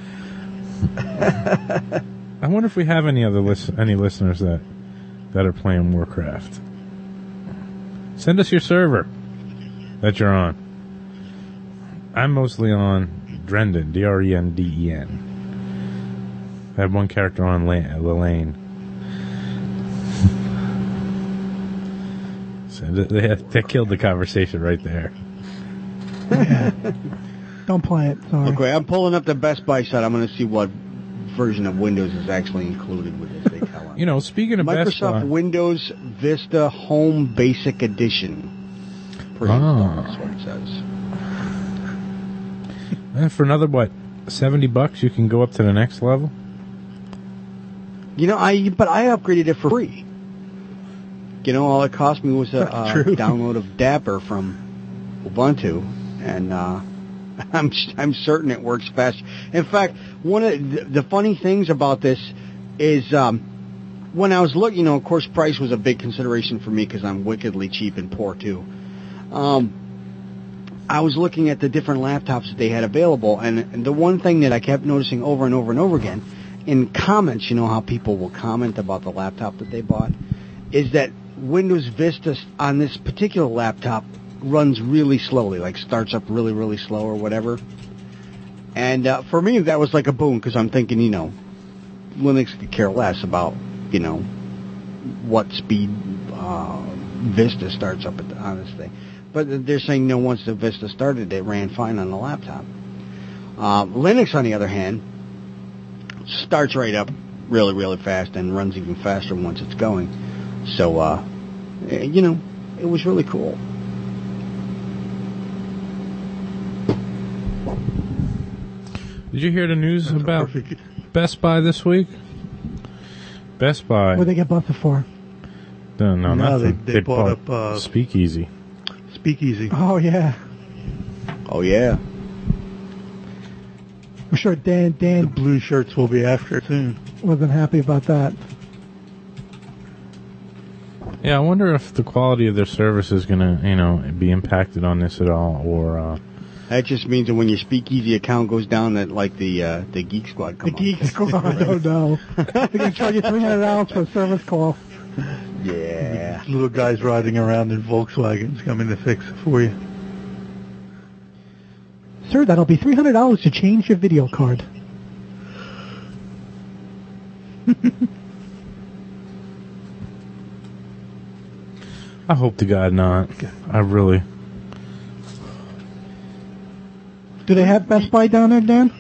I wonder if we have any listeners that are playing Warcraft. Send us your server that you're on. I'm mostly on Drenden, Drenden. I have one character on Lelaine. So they killed the conversation right there. Yeah. Don't play it. Sorry. Okay, I'm pulling up the Best Buy site. I'm going to see what version of Windows is actually included with this. They tell us. You know, speaking of Best Buy, Microsoft Windows Vista Home Basic Edition. That's what it says. And for another $70, you can go up to the next level. You know, I upgraded it for free. You know, all it cost me was a download of Dapper from Ubuntu, and I'm certain it works fast. In fact, one of the funny things about this is when I was looking, you know, of course, price was a big consideration for me because I'm wickedly cheap and poor too. I was looking at the different laptops that they had available, and the one thing that I kept noticing over and over and over again in comments, you know how people will comment about the laptop that they bought, is that Windows Vista on this particular laptop runs really slowly, like starts up really, really slow or whatever. And for me, that was like a boon, because I'm thinking, you know, Linux could care less about, you know, what speed Vista starts up on this thing. But they're saying, no, once the Vista started, it ran fine on the laptop. Linux, on the other hand, starts right up really, really fast and runs even faster once it's going. So, you know, it was really cool. Did you hear the news about Best Buy this week? Best Buy. What did they get busted for? No, nothing. They bought up Speakeasy. Speakeasy. Oh, yeah. Oh, yeah. I'm sure Dan The blue shirts will be after it soon. wasn't happy about that. Yeah, I wonder if the quality of their service is going to, you know, be impacted on this at all, or... That just means that when your Speakeasy account goes down, that like the Geek Squad come The Geek Squad, oh no. They're going to charge you $300 for a service call. Yeah. Little guys riding around in Volkswagens coming to fix it for you. Sir, that'll be $300 to change your video card. I hope to God not. I really... Do they have Best Buy down there, Dan?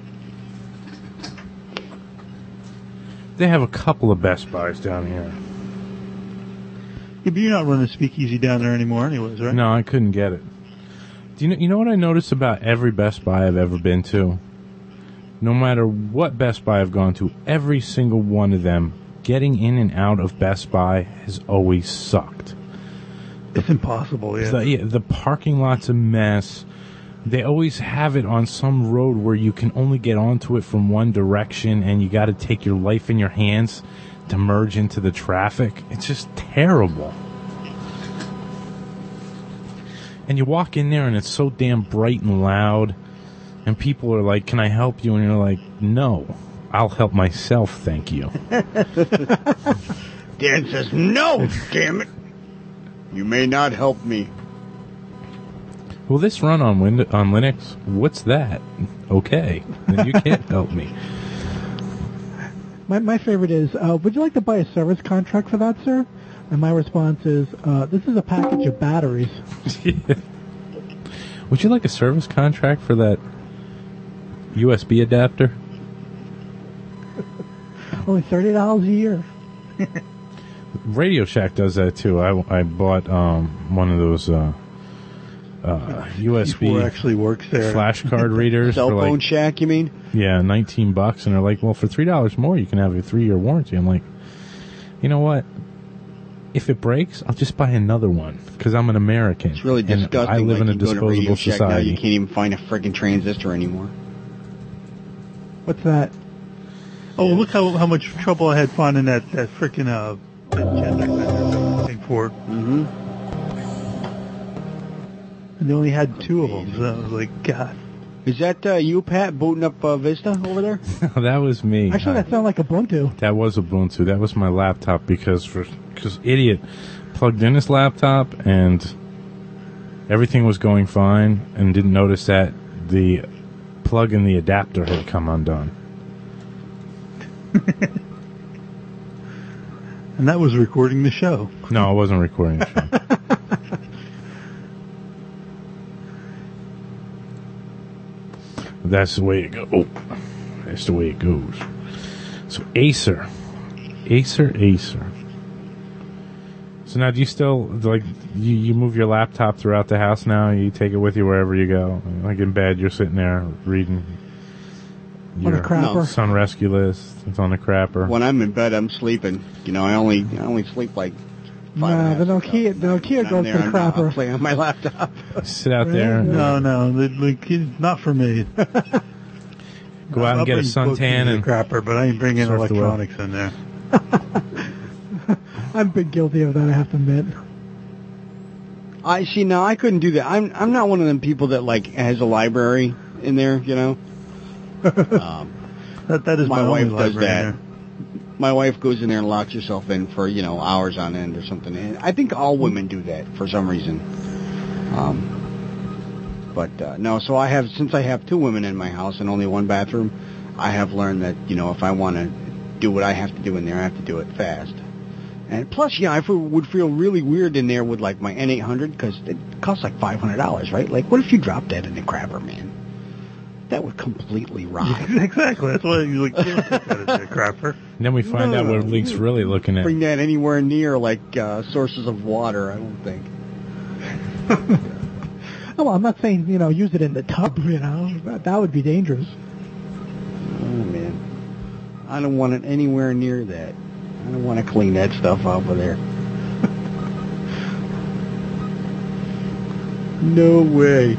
They have a couple of Best Buys down here. Yeah, but you're not running Speakeasy down there anymore anyways, right? No, I couldn't get it. Do you know what I noticed about every Best Buy I've ever been to? No matter what Best Buy I've gone to, every single one of them, getting in and out of Best Buy has always sucked. It's impossible, yeah. The parking lot's a mess. They always have it on some road where you can only get onto it from one direction, and you got to take your life in your hands to merge into the traffic. It's just terrible. And you walk in there, and it's so damn bright and loud, and people are like, "Can I help you?" And you're like, "No, I'll help myself, thank you." Dan says, "No, damn it. You may not help me." Will this run on Linux? What's that? Okay, then you can't help me. My favorite is, would you like to buy a service contract for that, sir? And my response is, this is a package of batteries. Would you like a service contract for that USB adapter? Only $30 a year. Radio Shack does that too. I bought one of those USB P4 actually works there. flash card readers. Cell for phone like, shack, you mean? Yeah, $19, and they're like, well, for $3 more, you can have a 3-year warranty. I'm like, you know what? If it breaks, I'll just buy another one because I'm an American. It's really and disgusting. I live in a you go to Radio disposable Shack now, society. you can't even find a friggin' transistor anymore. What's that? Oh, look how much trouble I had finding that frickin' agenda thing for. Mm-hmm. And they only had 2 of them, so I was like, God. Is that you, Pat, booting up Vista over there? That was me. Actually, that sounded like Ubuntu. That was Ubuntu. That was my laptop because idiot plugged in his laptop and everything was going fine and didn't notice that the plug in the adapter had come undone. And that was recording the show. No, I wasn't recording the show. That's the way it goes. Oh, that's the way it goes. So Acer. So now do you still, like, you move your laptop throughout the house now? You take it with you wherever you go? Like in bed, you're sitting there reading On a crapper. Sun Rescue List. It's on the crapper. When I'm in bed, I'm sleeping. You know, I only sleep like 5 No, the Nokia goes to the I'm crapper. playing on my laptop. Sit out there. No, not for me. Go out and get a suntan and crapper, but I ain't bringing surf the web. electronics in there. I've been guilty of that, I have to admit. I see. Now I couldn't do that. I'm not one of them people that like has a library in there. You know. That is my my wife only does library that. in there. My wife goes in there and locks herself in for hours on end or something. And I think all women do that for some reason. But no. So since I have 2 women in my house and only 1 bathroom, I have learned that if I want to do what I have to do in there, I have to do it fast. And plus, I would feel really weird in there with like my N800 because it costs like $500, right? Like, what if you dropped that in the crapper, man? That would completely rock. Exactly. That's why you put that in the crapper. And then we find out what Link's really looking at. Bring that anywhere near like sources of water, I don't think. Oh, well, I'm not saying, use it in the tub, That would be dangerous. Oh, man. I don't want it anywhere near that. I don't want to clean that stuff off of there. No way.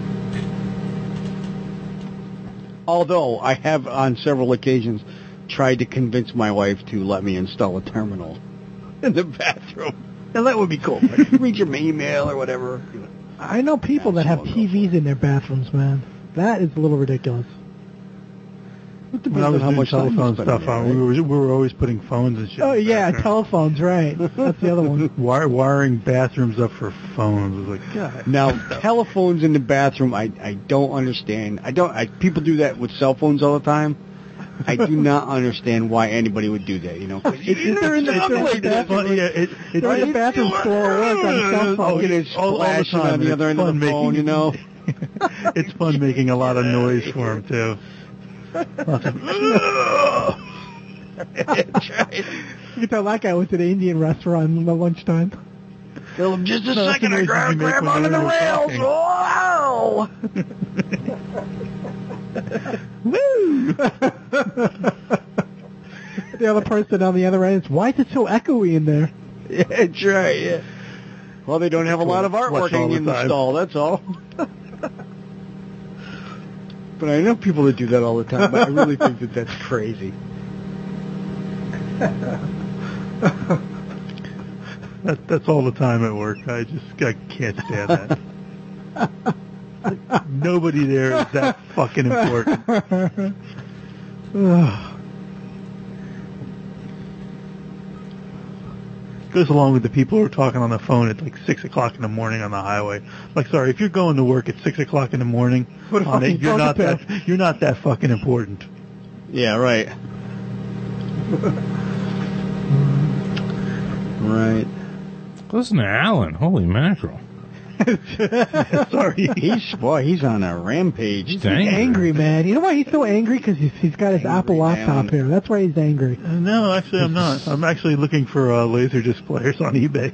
Although, I have on several occasions tried to convince my wife to let me install a terminal in the bathroom. Now, that would be cool. Like, read your email or whatever. I know people that have TVs in their bathrooms, man. That is a little ridiculous. It When I depends was on how doing much time you telephone spend stuff in there, on, right? we were always putting phones and shit. Oh, in the yeah, bathroom. telephones, right. That's the other one. Wiring bathrooms up for phones was like, God. Now, telephones in the bathroom, I don't understand. People do that with cell phones all the time. I do not understand why anybody would do that, They're in the bathroom store or work on a cell phone. Look at it all the splashing time, on the and other it's end of fun the phone, making- It's fun making a lot of noise for them, too. You can tell that guy went to the Indian restaurant at lunchtime. Tell him just a No, second, that's I the noise you make grab when onto the they're rails. talking. Wow! Woo! The other person on the other end is, why is it so echoey in there? Yeah, that's right, yeah. Well, they don't have a lot of artwork Watch all the time. installed, that's all. But I know people that do that all the time, but I really think that that's crazy. That's all the time at work. I can't stand that. Nobody there is that fucking important. Goes along with the people who are talking on the phone at like 6 o'clock in the morning on the highway. Like, sorry, if you're going to work at 6 o'clock in the morning, What a on it, fucking you're not that fucking important. Yeah, right. Right. Listen to Alan. Holy mackerel. Sorry. He's on a rampage. He's today. He's angry, man. You know why he's so angry? Because he's got his Apple laptop man. here. That's why he's angry. No, actually, I'm not. I'm actually looking for laser displayers on eBay.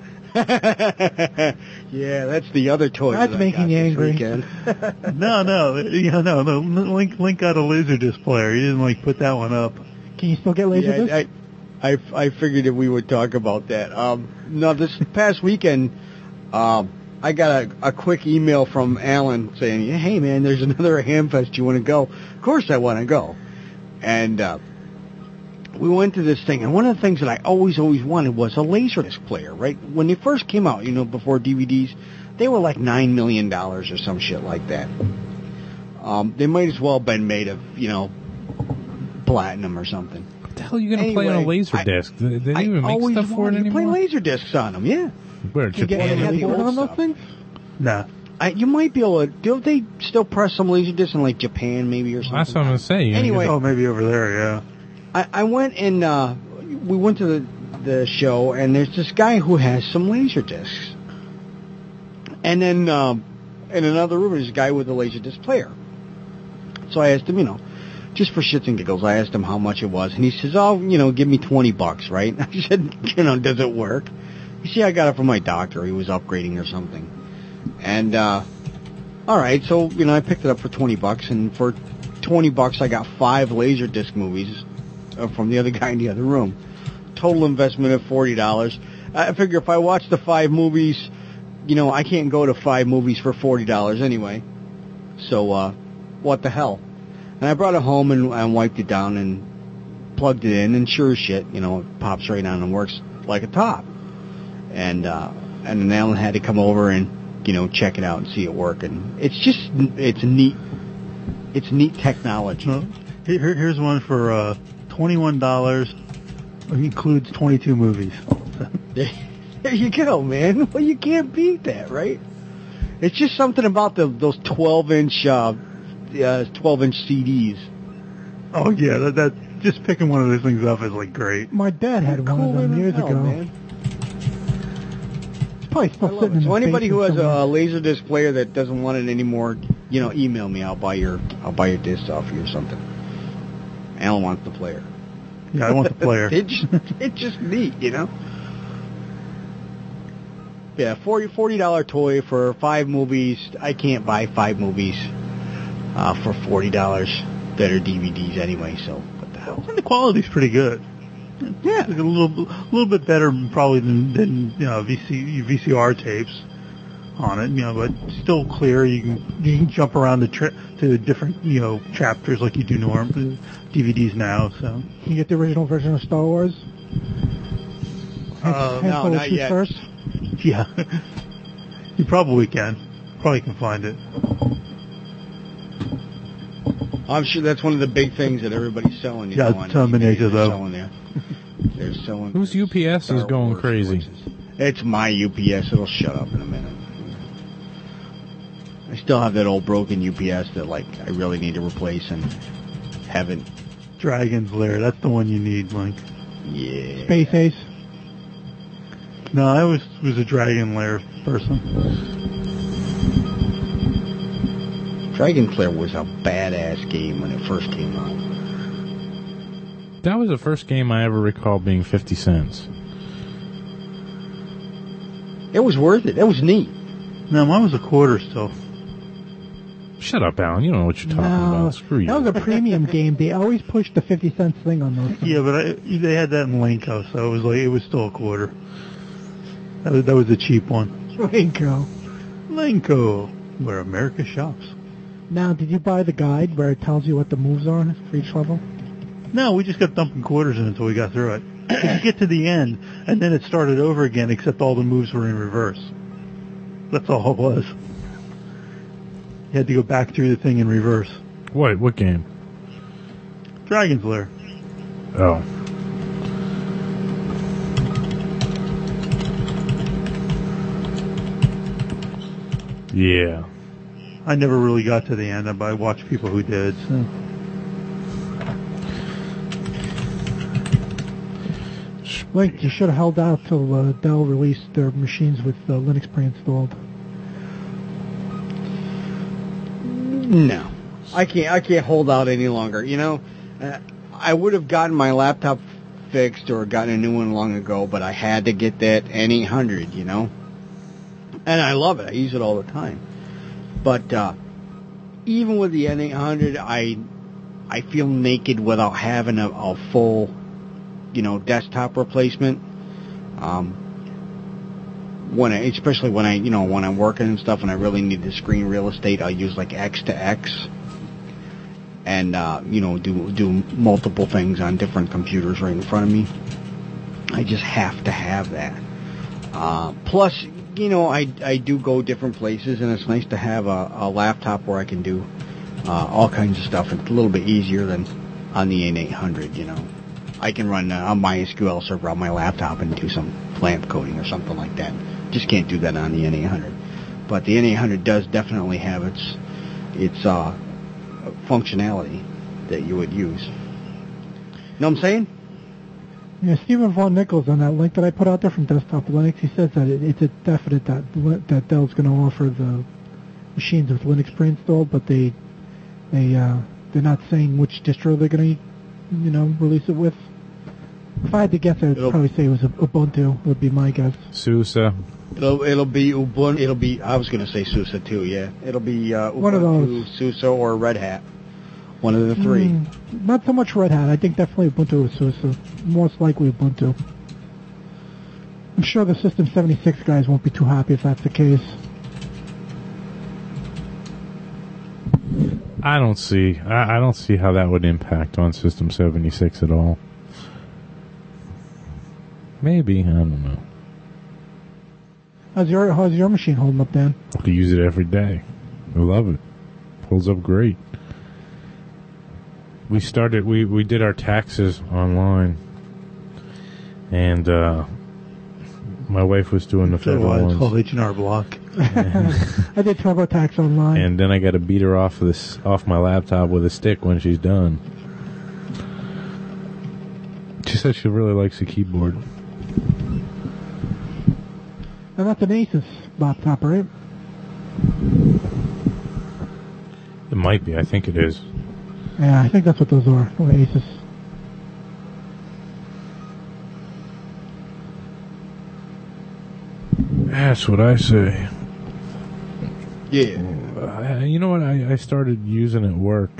Yeah, that's the other toy. That's that I making got you this angry. weekend. No. Link got a laser displayer. He didn't put that one up. Can you still get laser Yeah, I figured that we would talk about that. No, this past weekend, I got a quick email from Alan saying, "Hey man, there's another Hamfest. You want to go?" Of course I want to go. And we went to this thing, and one of the things that I always wanted was a Laserdisc player. Right when they first came out, before DVDs, They were like $9 million or some shit like that. They might as well have been made of, platinum or something. What the hell are you going to play on a laser disc? They didn't even make stuff for it You play anymore? laser discs on them, yeah. Where, You get Japan? any Have of the you old on those stuff. things? Nah. You might be able to. Don't they still press some laser discs in like Japan, maybe, or something? That's what I'm going to say. Anyway. Oh, maybe over there, yeah. I went and we went to the show, and there's this guy who has some laser discs. And then in another room, there's a guy with a laser disc player. So I asked him, just for shits and giggles, I asked him how much it was, and he says, give me $20, right? I said, does it work? He said, I got it from my doctor. He was upgrading or something. And, all right, so, I picked it up for $20, and for $20, I got 5 laser disc movies from the other guy in the other room. Total investment of $40. I figure if I watch the 5 movies, I can't go to 5 movies for $40 anyway. So, what the hell? And I brought it home and wiped it down and plugged it in, and sure as shit, it pops right on and works like a top. And then Alan had to come over and, check it out and see it work. And it's neat. It's neat technology. Well, here's one for $21. It includes 22 movies. There you go, man. Well, you can't beat that, right? It's just something about those 12-inch 12-inch CDs. Oh yeah, that just picking one of those things up is like great. My dad had one of them years ago. Man. It's probably still sitting in So the anybody who has basement a laser disc player that doesn't want it anymore, email me. I'll buy your disc off you or something. Alan wants the player. Yeah, I want the player. It's just neat, Yeah, $40 toy for 5 movies. I can't buy 5 movies for $40 that are DVDs anyway. So what the hell? And the quality's pretty good. Yeah, It's a little bit better probably than VCR tapes on it. But still clear. You can jump around to the different chapters like you do normally DVDs now. So Can you get the original version of Star Wars? no, not yet. First? yeah, you probably can. Probably can find it. I'm sure that's one of the big things that everybody's selling. Yeah, on Terminator, eBay. though. Selling there. They're selling. Whose UPS Star is going Wars crazy? voices. It's my UPS. It'll shut up in a minute. I still have that old broken UPS that I really need to replace and haven't. Dragon's Lair. That's the one you need, Mike. Yeah. Space Ace. No, I was a Dragon Lair person. Dragonflare was a badass game when it first came out. That was the first game I ever recall being 50 cents. It was worth it. That was neat. No, mine was a quarter still. Shut up, Alan. You don't know what you're talking about. Screw you. That was a premium game. They always pushed the 50-cent thing on those things. Yeah, but they had that in Lenko, so it was still a quarter. That was a cheap one. Lenko. Lenko, where America shops. Now, did you buy the guide where it tells you what the moves are for each level? No, we just kept dumping quarters in until we got through it. 'Cause you get to the end, and then it started over again, except all the moves were in reverse. That's all it was. You had to go back through the thing in reverse. What game? Dragon's Lair. Oh. Yeah. I never really got to the end, but I watched people who did. So. Like, you should have held out till Dell released their machines with Linux pre-installed. No, I can't hold out any longer. I would have gotten my laptop fixed or gotten a new one long ago, but I had to get that N800. And I love it. I use it all the time. But even with the N800, I feel naked without having a full, desktop replacement. Especially when I'm working and stuff, and I really need the screen real estate, I use like X to X, and do multiple things on different computers right in front of me. I just have to have that. Plus, I do go different places, and it's nice to have a laptop where I can do all kinds of stuff. It's a little bit easier than on the N800. I can run a MySQL server on my laptop and do some LAMP coding or something like that. Just can't do that on the N800. But the N800 does definitely have its functionality that you would use. Know what I'm saying? Yeah, Stephen Von Nichols, on that link that I put out there from Desktop Linux, he says that it's a definite that Dell's going to offer the machines with Linux pre-installed, but they're not saying which distro they're going to, release it with. If I had to guess, I'd probably say it was Ubuntu. Would be my guess. SUSE. It'll be Ubuntu. I was going to say SUSE too. Yeah, it'll be Ubuntu, one of those. SUSE, or Red Hat. One of the three. Not so much Red Hat. I think definitely Ubuntu or SUSE. Most likely Ubuntu. I'm sure the System 76 guys won't be too happy if that's the case. I don't see how that would impact on System 76 at all. Maybe, I don't know. How's your machine holding up, Dan? I use it every day. I love it. Holds up great. We did our taxes online, and my wife was doing the federal ones. It's called H&R Block. I did TurboTax online. And then I got to beat her off my laptop with a stick when she's done. She said she really likes the keyboard. And that's an Asus laptop, right? It might be. I think it is. Yeah, I think that's what those are. Or Asus. That's what I say. Yeah. You know what? I started using at work.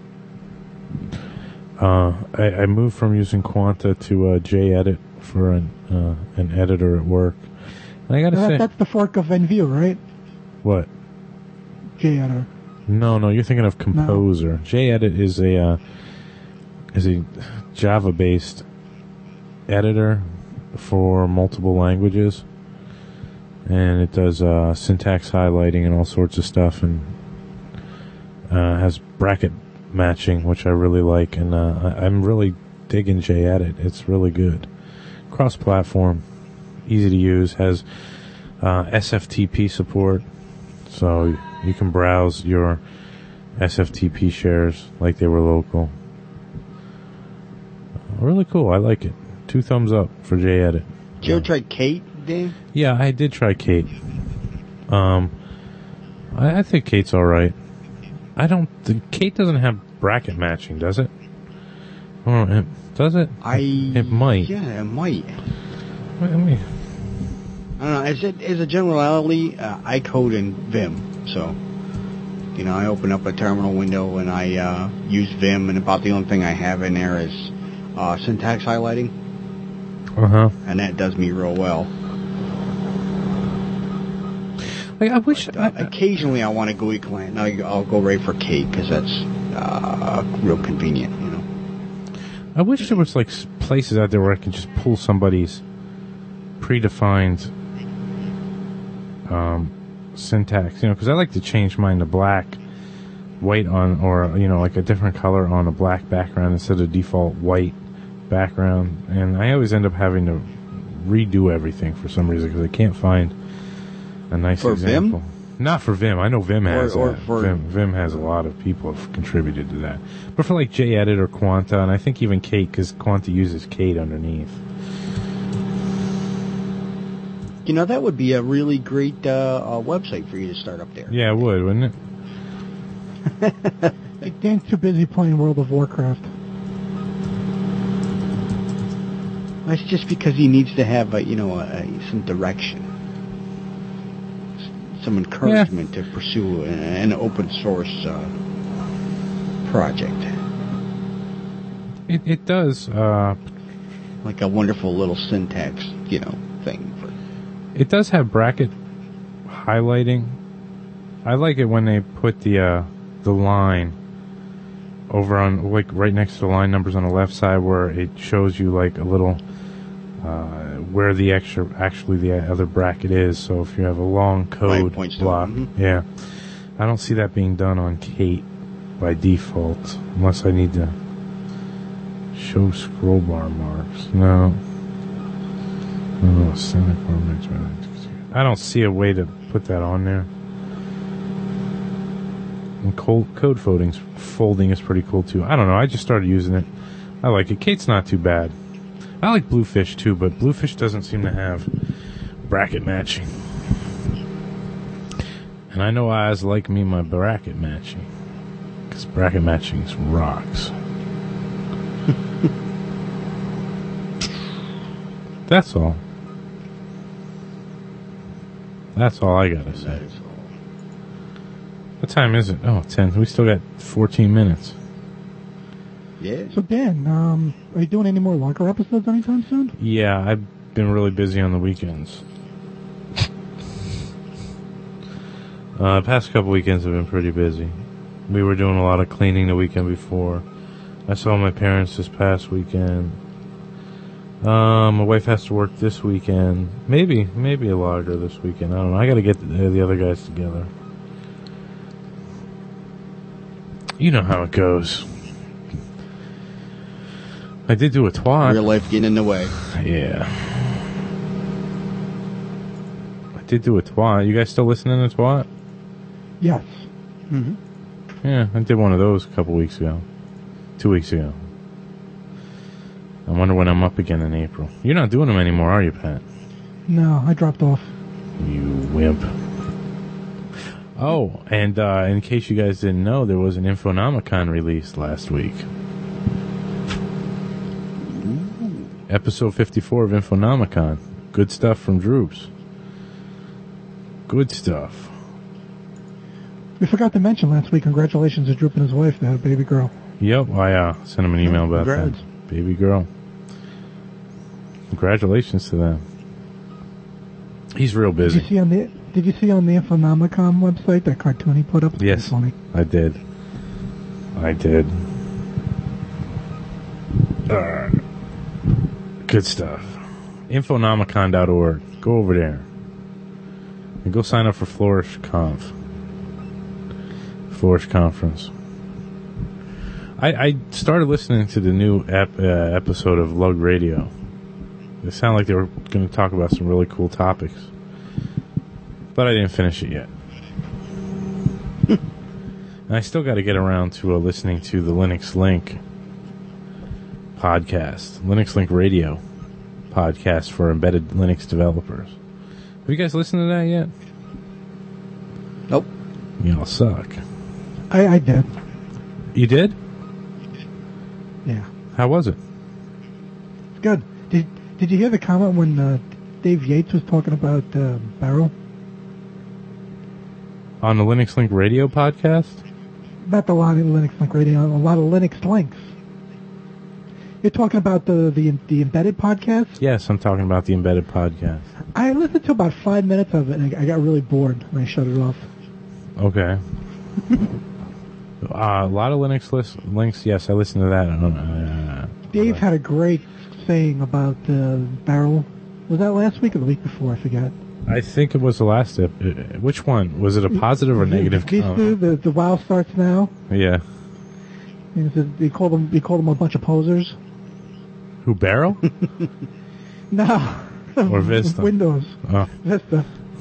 I moved from using Quanta to JEdit for an editor at work. And I gotta say, that's the fork of NView, right? What? JEditor. No, you're thinking of Composer. No. JEdit is a Java-based editor for multiple languages, and it does syntax highlighting and all sorts of stuff, and has bracket matching, which I really like, and I'm really digging JEdit. It's really good. Cross-platform, easy to use, has SFTP support, so you can browse your SFTP shares like they were local. Really cool. I like it. 2 thumbs up for JEdit. Did you ever try Kate, Dan? Yeah, I did try Kate. I think Kate's all right. Kate doesn't have bracket matching, does it? Does it? It might. Yeah, it might. I mean, I don't know. As a generality, I code in Vim, so I open up a terminal window and I use Vim, and about the only thing I have in there is syntax highlighting. And that does me real well. Like, I wish. Occasionally, I want a GUI client. I'll go right for Kate because that's real convenient. I wish there was like places out there where I could just pull somebody's predefined syntax, because I like to change mine to black, white on, or like a different color on a black background instead of default white background, and I always end up having to redo everything for some reason because I can't find a nice example. Vim? Not for Vim. I know Vim has that. Vim has a lot of people have contributed to that. But for like JEdit or Quanta, and I think even Kate, because Quanta uses Kate underneath. That would be a really great website for you to start up there. Yeah, it would, wouldn't it? Dan's too busy playing World of Warcraft. That's just because he needs to have some direction. Some encouragement to pursue an open source project. It does. Like a wonderful little syntax, thing. It does have bracket highlighting. I like it when they put the line over on, like, right next to the line numbers on the left side, where it shows you like a little where the other bracket is. So if you have a long code Right, points to it, block, mhm. yeah, I don't see that being done on Kate by default, unless I need to show scroll bar marks. No. I don't see a way to put that on there. And code folding is pretty cool too. I don't know. I just started using it. I like it. Kate's not too bad. I like Bluefish too, but Bluefish doesn't seem to have bracket matching. And I know eyes like me my bracket matching, because bracket matching rocks. That's all. That's all I gotta say. What time is it? Oh, 10. We still got 14 minutes. Yeah. So Dan, are you doing any more longer episodes anytime soon? Yeah, I've been really busy on the weekends. Past couple weekends have been pretty busy. We were doing a lot of cleaning the weekend before. I saw my parents this past weekend. My wife has to work this weekend. Maybe a logger this weekend. I don't know. I gotta get the other guys together. You know how it goes. I did do a twat. Real life getting in the way. Yeah. I did do a twat. You guys still listening to twat? Yes. Mm-hmm. Yeah, I did one of those a couple weeks ago. 2 weeks ago. I wonder when I'm up again in April. You're not doing them anymore, are you, Pat? No, I dropped off. You wimp. Oh, and in case you guys didn't know, there was an Infonomicon released last week. Episode 54 of Infonomicon. Good stuff from Droops. Good stuff. We forgot to mention last week, congratulations to Droop and his wife. They had a baby girl. Yep, I sent him an email about Congrats. that. Baby girl. Congratulations to them. He's real busy. Did you see on the Infonomicon website that cartoon he put up? It's Yes, funny. I did. Good stuff. Infonomicon.org. Go over there. And go sign up for Flourish Conference. I started listening to the new episode of Lug Radio. It sounded like they were going to talk about some really cool topics. But I didn't finish it yet. And I still got to get around to listening to the Linux Link podcast. Linux Link Radio podcast for embedded Linux developers. Have you guys listened to that yet? Nope. You all suck. I did. You did? Yeah. How was it? It's good. Did you hear the comment when Dave Yates was talking about Barrel? On the Linux Link Radio podcast? Not a lot of Linux Link Radio, a lot of Linux links. You're talking about the embedded podcast? Yes, I'm talking about the embedded podcast. I listened to about 5 minutes of it, and I got really bored, and I shut it off. Okay. A lot of Linux links. Yes, I listened to that. Dave had a great saying about Barrel. Was that last week or the week before? I forget. I think it was the last step. Which one? Was it a positive or negative These two, the WoW starts now. Yeah. And he said they called them a bunch of posers. Who, Barrel? No. Or Vista? Windows. Oh. Vista.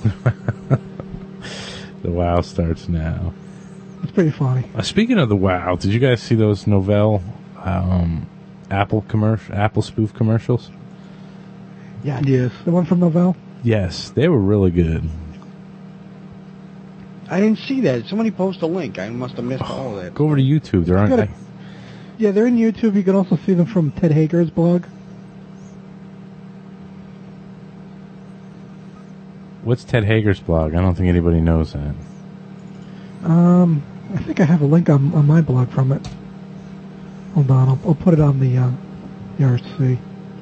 The WoW starts now. It's pretty funny. Speaking of the WoW, did you guys see those Novell Apple spoof commercials? Yeah. Yes. The one from Novell? Yes, they were really good. I didn't see that. Somebody post a link. I must have missed all of that. Go over to YouTube. There aren't. Yeah, they're in YouTube. You can also see them from Ted Hager's blog. What's Ted Hager's blog? I don't think anybody knows that. I think I have a link on my blog from it. Hold on, I'll put it on the RC.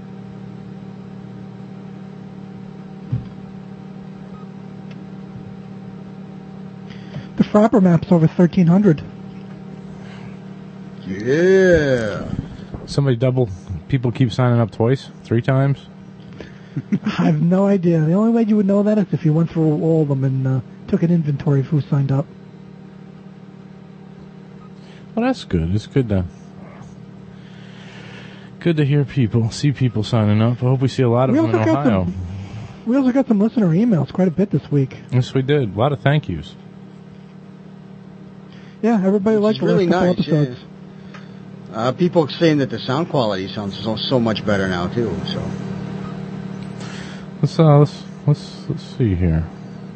The Frapper map's over 1,300. Yeah. Somebody people keep signing up twice, 3 times. I have no idea. The only way you would know that is if you went through all of them and took an inventory of who signed up. Well, that's good. It's good to hear people, see people signing up. I hope we see a lot of them in Ohio. We also got some listener emails, quite a bit this week. Yes, we did. A lot of thank yous. Yeah, everybody liked the really last couple nice. episodes. Yeah. People saying that the sound quality sounds so much better now too. So Let's see here.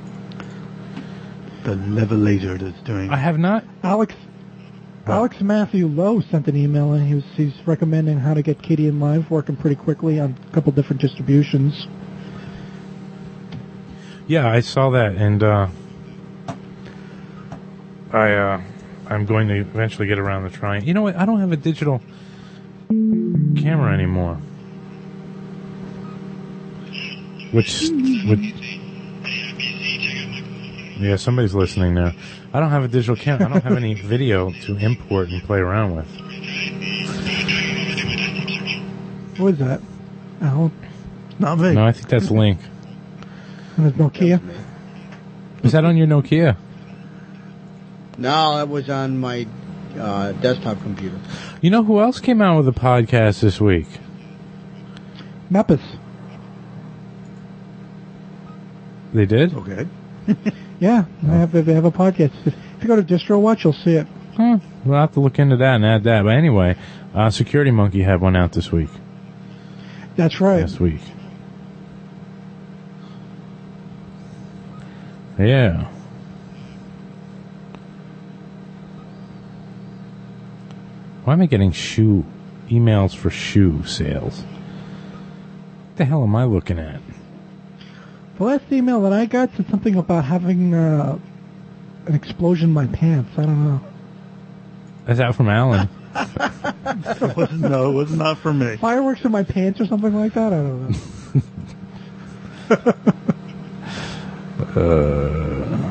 The levelator that's doing. I have not. Alex Matthew Lowe sent an email, and he's recommending how to get KDN Live working pretty quickly on a couple different distributions. Yeah, I saw that, and I'm going to eventually get around to trying. You know what? I don't have a digital camera anymore. Yeah, somebody's listening now. I don't have a digital camera. I don't have any video to import and play around with. What is that, Alan? Not me. No, I think that's Link. And it's Nokia? Is that on your Nokia? No, that was on my desktop computer. You know who else came out with a podcast this week? Mepis. They did? Okay. Yeah, they have a podcast. If you go to DistroWatch, you'll see it. We'll have to look into that and add that. But anyway, Security Monkey had one out this week. That's right. Last week. Yeah. Why am I getting emails for shoe sales? What the hell am I looking at? The last email that I got said something about having an explosion in my pants. I don't know. Is that from Alan? No, it was not for me. Fireworks in my pants or something like that? I don't know.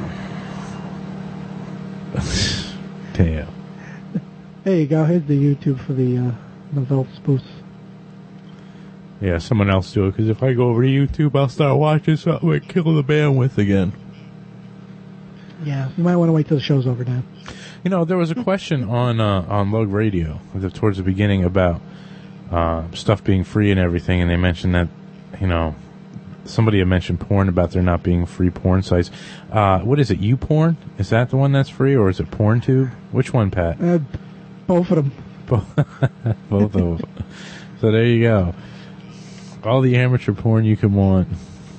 Damn. There you go. Here's the YouTube for the Novell spoofs. Yeah, someone else do it, because if I go over to YouTube, I'll start watching something and kill the bandwidth again. Yeah, you might want to wait till the show's over now. You know, there was a question on Lug Radio towards the beginning about stuff being free and everything, and they mentioned that, you know, somebody had mentioned porn, about there not being free porn sites. What is it, YouPorn? Is that the one that's free, or is it PornTube? Which one, Pat? Both of them. Both of them. So there you go. All the amateur porn you can want.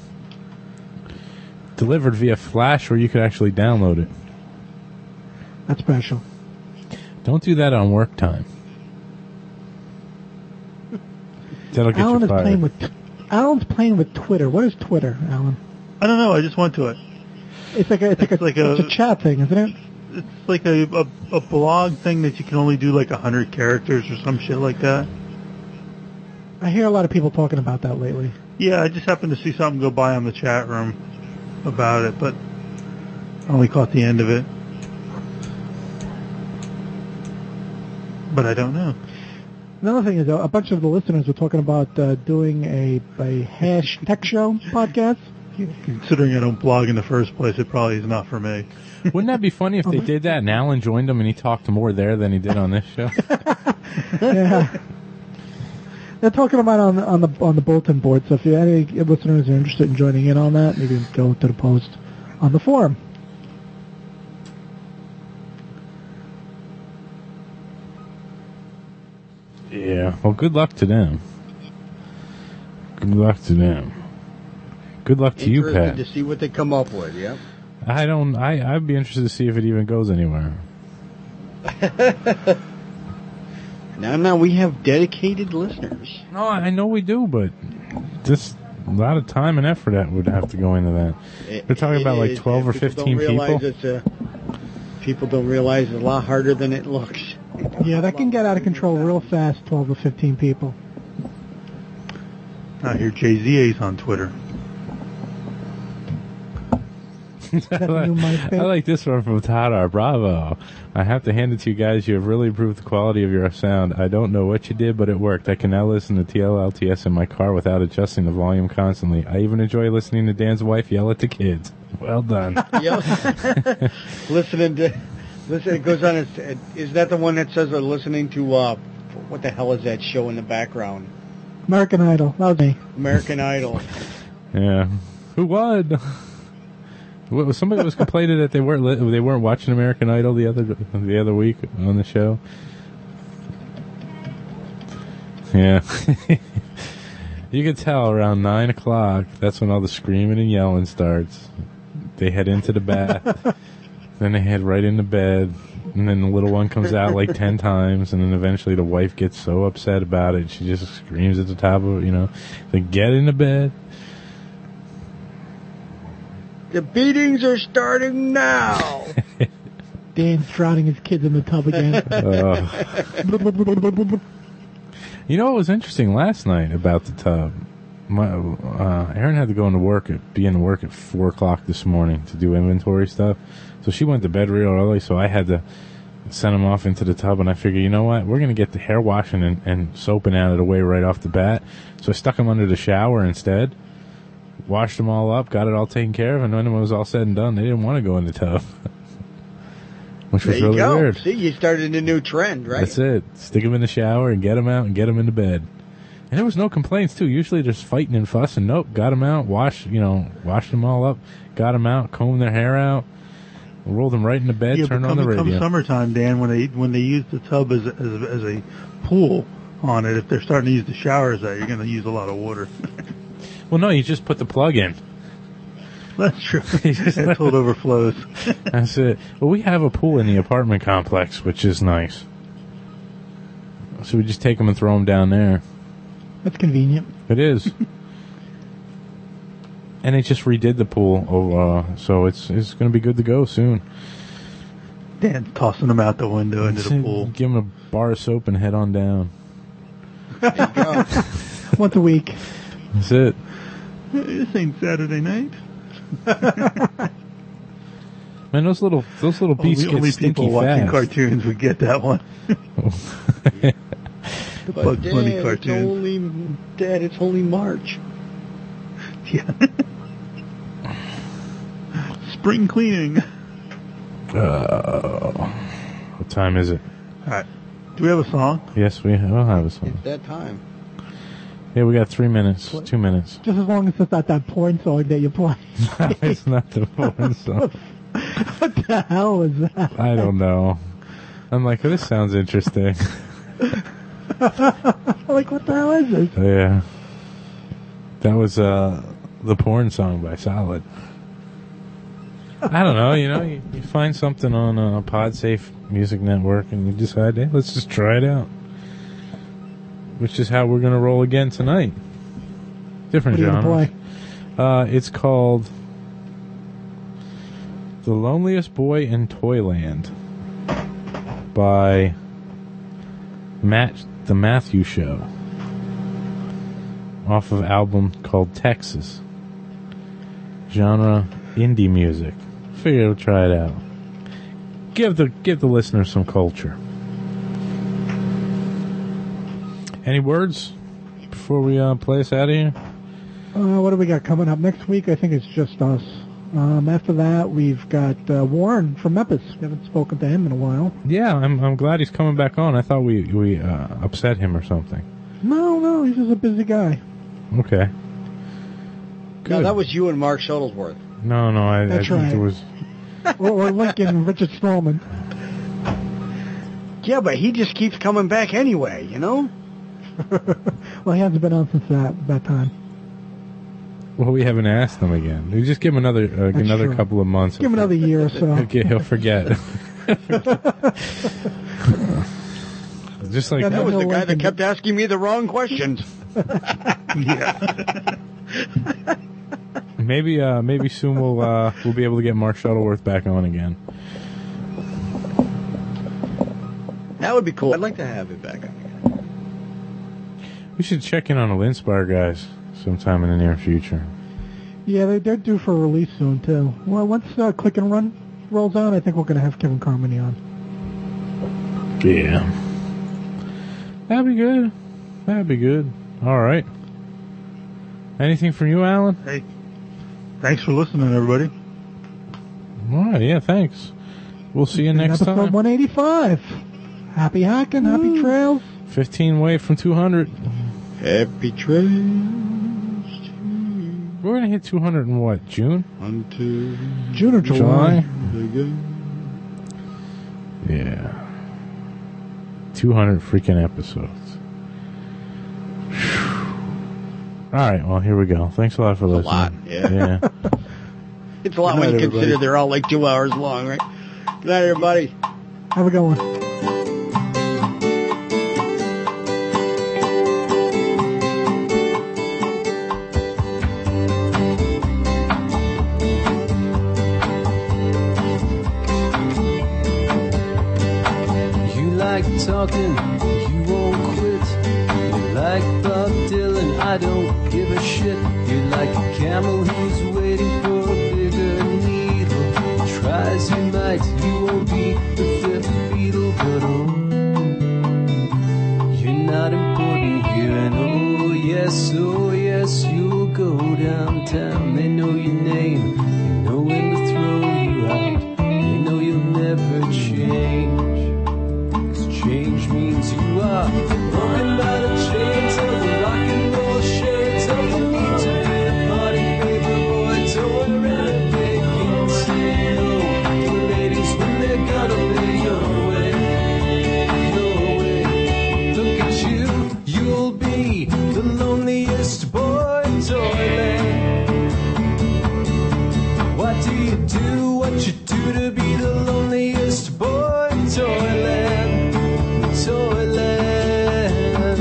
Delivered via Flash, where you could actually download it. That's special. Don't do that on work time. That'll get you fired. Alan's playing with Twitter. What is Twitter, Alan? I don't know. I just went to it. It's a chat thing, isn't it? It's like a blog thing that you can only do like 100 characters or some shit like that. I hear a lot of people talking about that lately. Yeah, I just happened to see something go by on the chat room about it, but I only caught the end of it. But I don't know. Another thing is, a bunch of the listeners were talking about doing a hash tech show podcast. Considering I don't blog in the first place, it probably is not for me. Wouldn't that be funny if they did that and Alan joined them and he talked more there than he did on this show? Yeah. They're talking about on the bulletin board, so if you any listeners are interested in joining in on that, you can go to the post on the forum. Yeah, well, good luck to them. Good luck to them. Good luck to you, Pat. To see what they come up with, yeah. I'd be interested to see if it even goes anywhere. Now we have dedicated listeners. No, I know we do, but just a lot of time and effort that would have to go into that. They're talking about like 12 or 15 people. People don't realize it's a lot harder than it looks. Yeah, that can get out of control real fast, 12 or 15 people. I hear JZA's on Twitter. Is that the new MySpace? I like this one from Tadar. Bravo. I have to hand it to you guys. You have really improved the quality of your sound. I don't know what you did, but it worked. I can now listen to TLLTS in my car without adjusting the volume constantly. I even enjoy listening to Dan's wife yell at the kids. Well done. Listen, it goes on. Is that the one that says they're listening to, what the hell is that show in the background? American Idol. That was me. American Idol. Yeah. Who won? Somebody was complaining that they weren't watching American Idol the other week on the show. Yeah. You can tell around 9 o'clock, that's when all the screaming and yelling starts. They head into the bath, then they head right into bed, and then the little one comes out like 10 times, and then eventually the wife gets so upset about it, she just screams at the top of it, like, get into bed. The beatings are starting now. Dan's drowning his kids in the tub again. You know what was interesting last night about the tub? Erin had to go be in work at 4 o'clock this morning to do inventory stuff. So she went to bed real early, so I had to send him off into the tub, and I figured, you know what? We're going to get the hair washing and soaping out of the way right off the bat. So I stuck him under the shower instead, washed them all up, got it all taken care of, and when it was all said and done, they didn't want to go in the tub. Which was really weird. See, you started a new trend, right? That's it. Stick them in the shower and get them out and get them into bed. And there was no complaints, too. Usually there's fighting and fussing. Nope, got them out, washed them all up, got them out, combed their hair out, rolled them right into bed, turned on the radio. Come summertime, Dan, when they use the tub as a pool on it, if they're starting to use the showers you're going to use a lot of water. Well, no, you just put the plug in. That's true. Until it overflows. That's it. Well, we have a pool in the apartment complex, which is nice. So we just take them and throw them down there. That's convenient. It is. And they just redid the pool, so it's going to be good to go soon. Dan tossing them out the window into the pool. Give them a bar of soap and head on down. There you go. Once a week. That's it. This ain't Saturday night. Man, those little beasts get only stinky people watching fast. cartoons would get that one. The Bugs Bunny cartoons. Dad, it's only March. Yeah. Spring cleaning. What time is it? All right. Do we have a song? Yes, we will have a song. It's that time. Yeah, we got 3 minutes, 2 minutes. Just as long as it's not that porn song that you play. No, it's not the porn song. What the hell is that? I don't know. I'm like, this sounds interesting. Like, what the hell is this? Yeah. That was the porn song by Solid. I don't know, you find something on a PodSafe Music Network and you decide, hey, let's just try it out. Which is how we're going to roll again tonight. Different genre. What are you gonna play? It's called The Loneliest Boy in Toyland by The Matthew Show, off of album called Texas. Genre indie music. Figure we'll try it out. Give the listeners some culture. Any words before we play us out of here? What do we got coming up next week? I think it's just us. After that, we've got Warren from Memphis. We haven't spoken to him in a while. Yeah, I'm glad he's coming back on. I thought we upset him or something. No, he's just a busy guy. Okay. Good. No, that was you and Mark Shuttlesworth. No, I That's think right. it was. or Lincoln and Richard Stallman. Yeah, but he just keeps coming back anyway, Well, he hasn't been on since that time. Well, we haven't asked him again. We just give him another true. couple of months. Give him another year or so. Okay, he'll forget. Just like Yeah, That was the guy that Lincoln. kept asking me the wrong questions. Yeah. Maybe soon we'll be able to get Mark Shuttleworth back on again. That would be cool. I'd like to have it back again. We should check in on the Linspire guys sometime in the near future. Yeah, they're due for release soon, too. Well, once Click and Run rolls out, I think we're going to have Kevin Carmody on. Yeah. That'd be good. That'd be good. All right. Anything from you, Alan? Hey, thanks for listening, everybody. All right, yeah, thanks. We'll see you next Episode time. 185. Happy hacking, happy trails. 15 away from 200. Happy trails. We're going to hit 200 in what, June? Until June or July. Yeah. 200 freaking episodes. All right, well, here we go. Thanks a lot for listening. A lot, yeah. It's a lot Good when night, you consider everybody. they're all like 2 hours long, right? Good night, everybody. Have a good one. You like talking, you won't quit. You like Bob Dylan, I don't give a shit. You're like a camel who's waiting for a bigger needle. Try as you might, you won't be the fifth Beatle. But oh, you're not important here. And oh yes, you'll go downtown. They know your name, they know when to throw you out. They know you'll never change. Change means you are broken by the chains of the rock and roll shades of the need to be the party paper boy toy around. They can't say no to the ladies when they're gonna pay your way. Look at you, you'll be the loneliest boy in Toyland. What do you do? What you do to be the loneliest boy in Toyland? Toyland.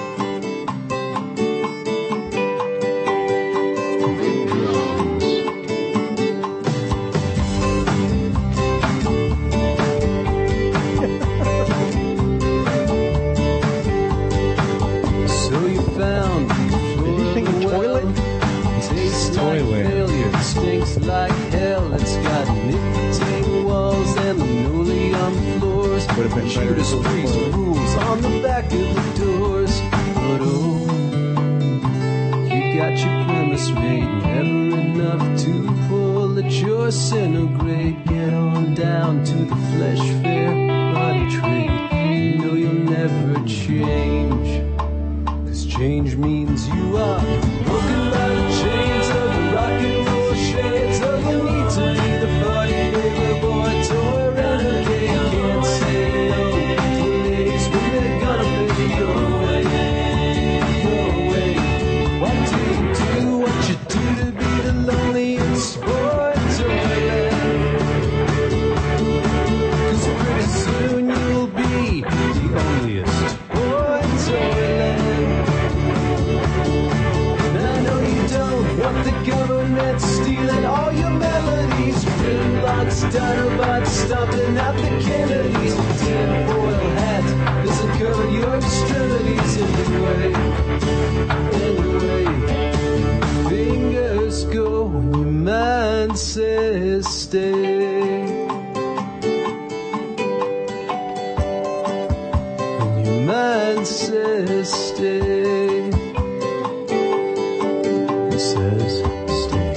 So you found the floor of the well. Tastes like failure, stinks like hell. It's got nicotine walls and linoleum floors. Judas Priest rules on the back of the doors. But oh, you got your premise made, never enough to pull at your centigrade. Get on down to the flesh fair body trade. You know you'll never change, 'cause change means you are broken by the chains of the rock and roll shades of the need to be the party paper boy toy around the gate. Can't say no to the ladies when they're gonna pay your way. What do you do? What you do to be the loneliest boy in Toyland? 'Cause pretty soon you'll be the onlyest boy in Toyland. And I know you don't want the government stealing all your melodies. Gridlocks, Dinobots, stomping out the Kennedys. Tinfoil hat doesn't cover your extremities anyway. Fingers go when your mind says stay. When your mind says stay. It says stay.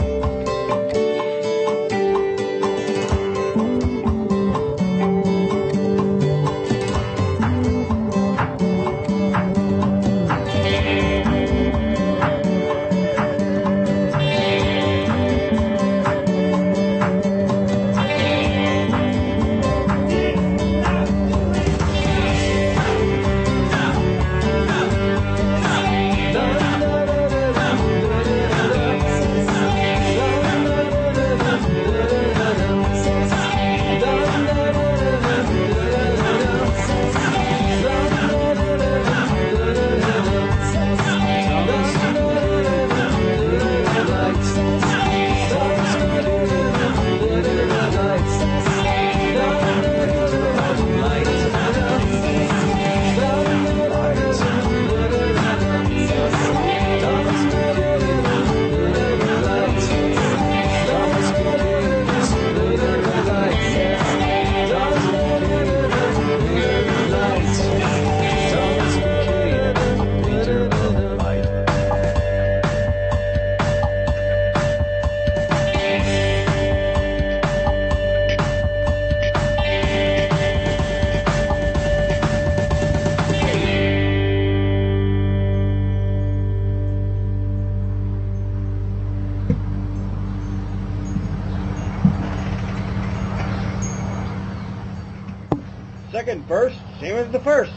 second burst, same as the first.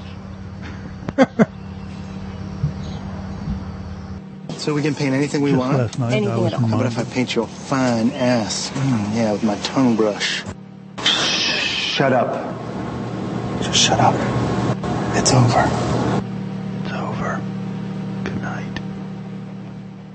So we can paint anything we Just want? last night, I was How about if I paint your fine ass? Yeah, with my tongue brush. Shut up. Just shut up. It's over.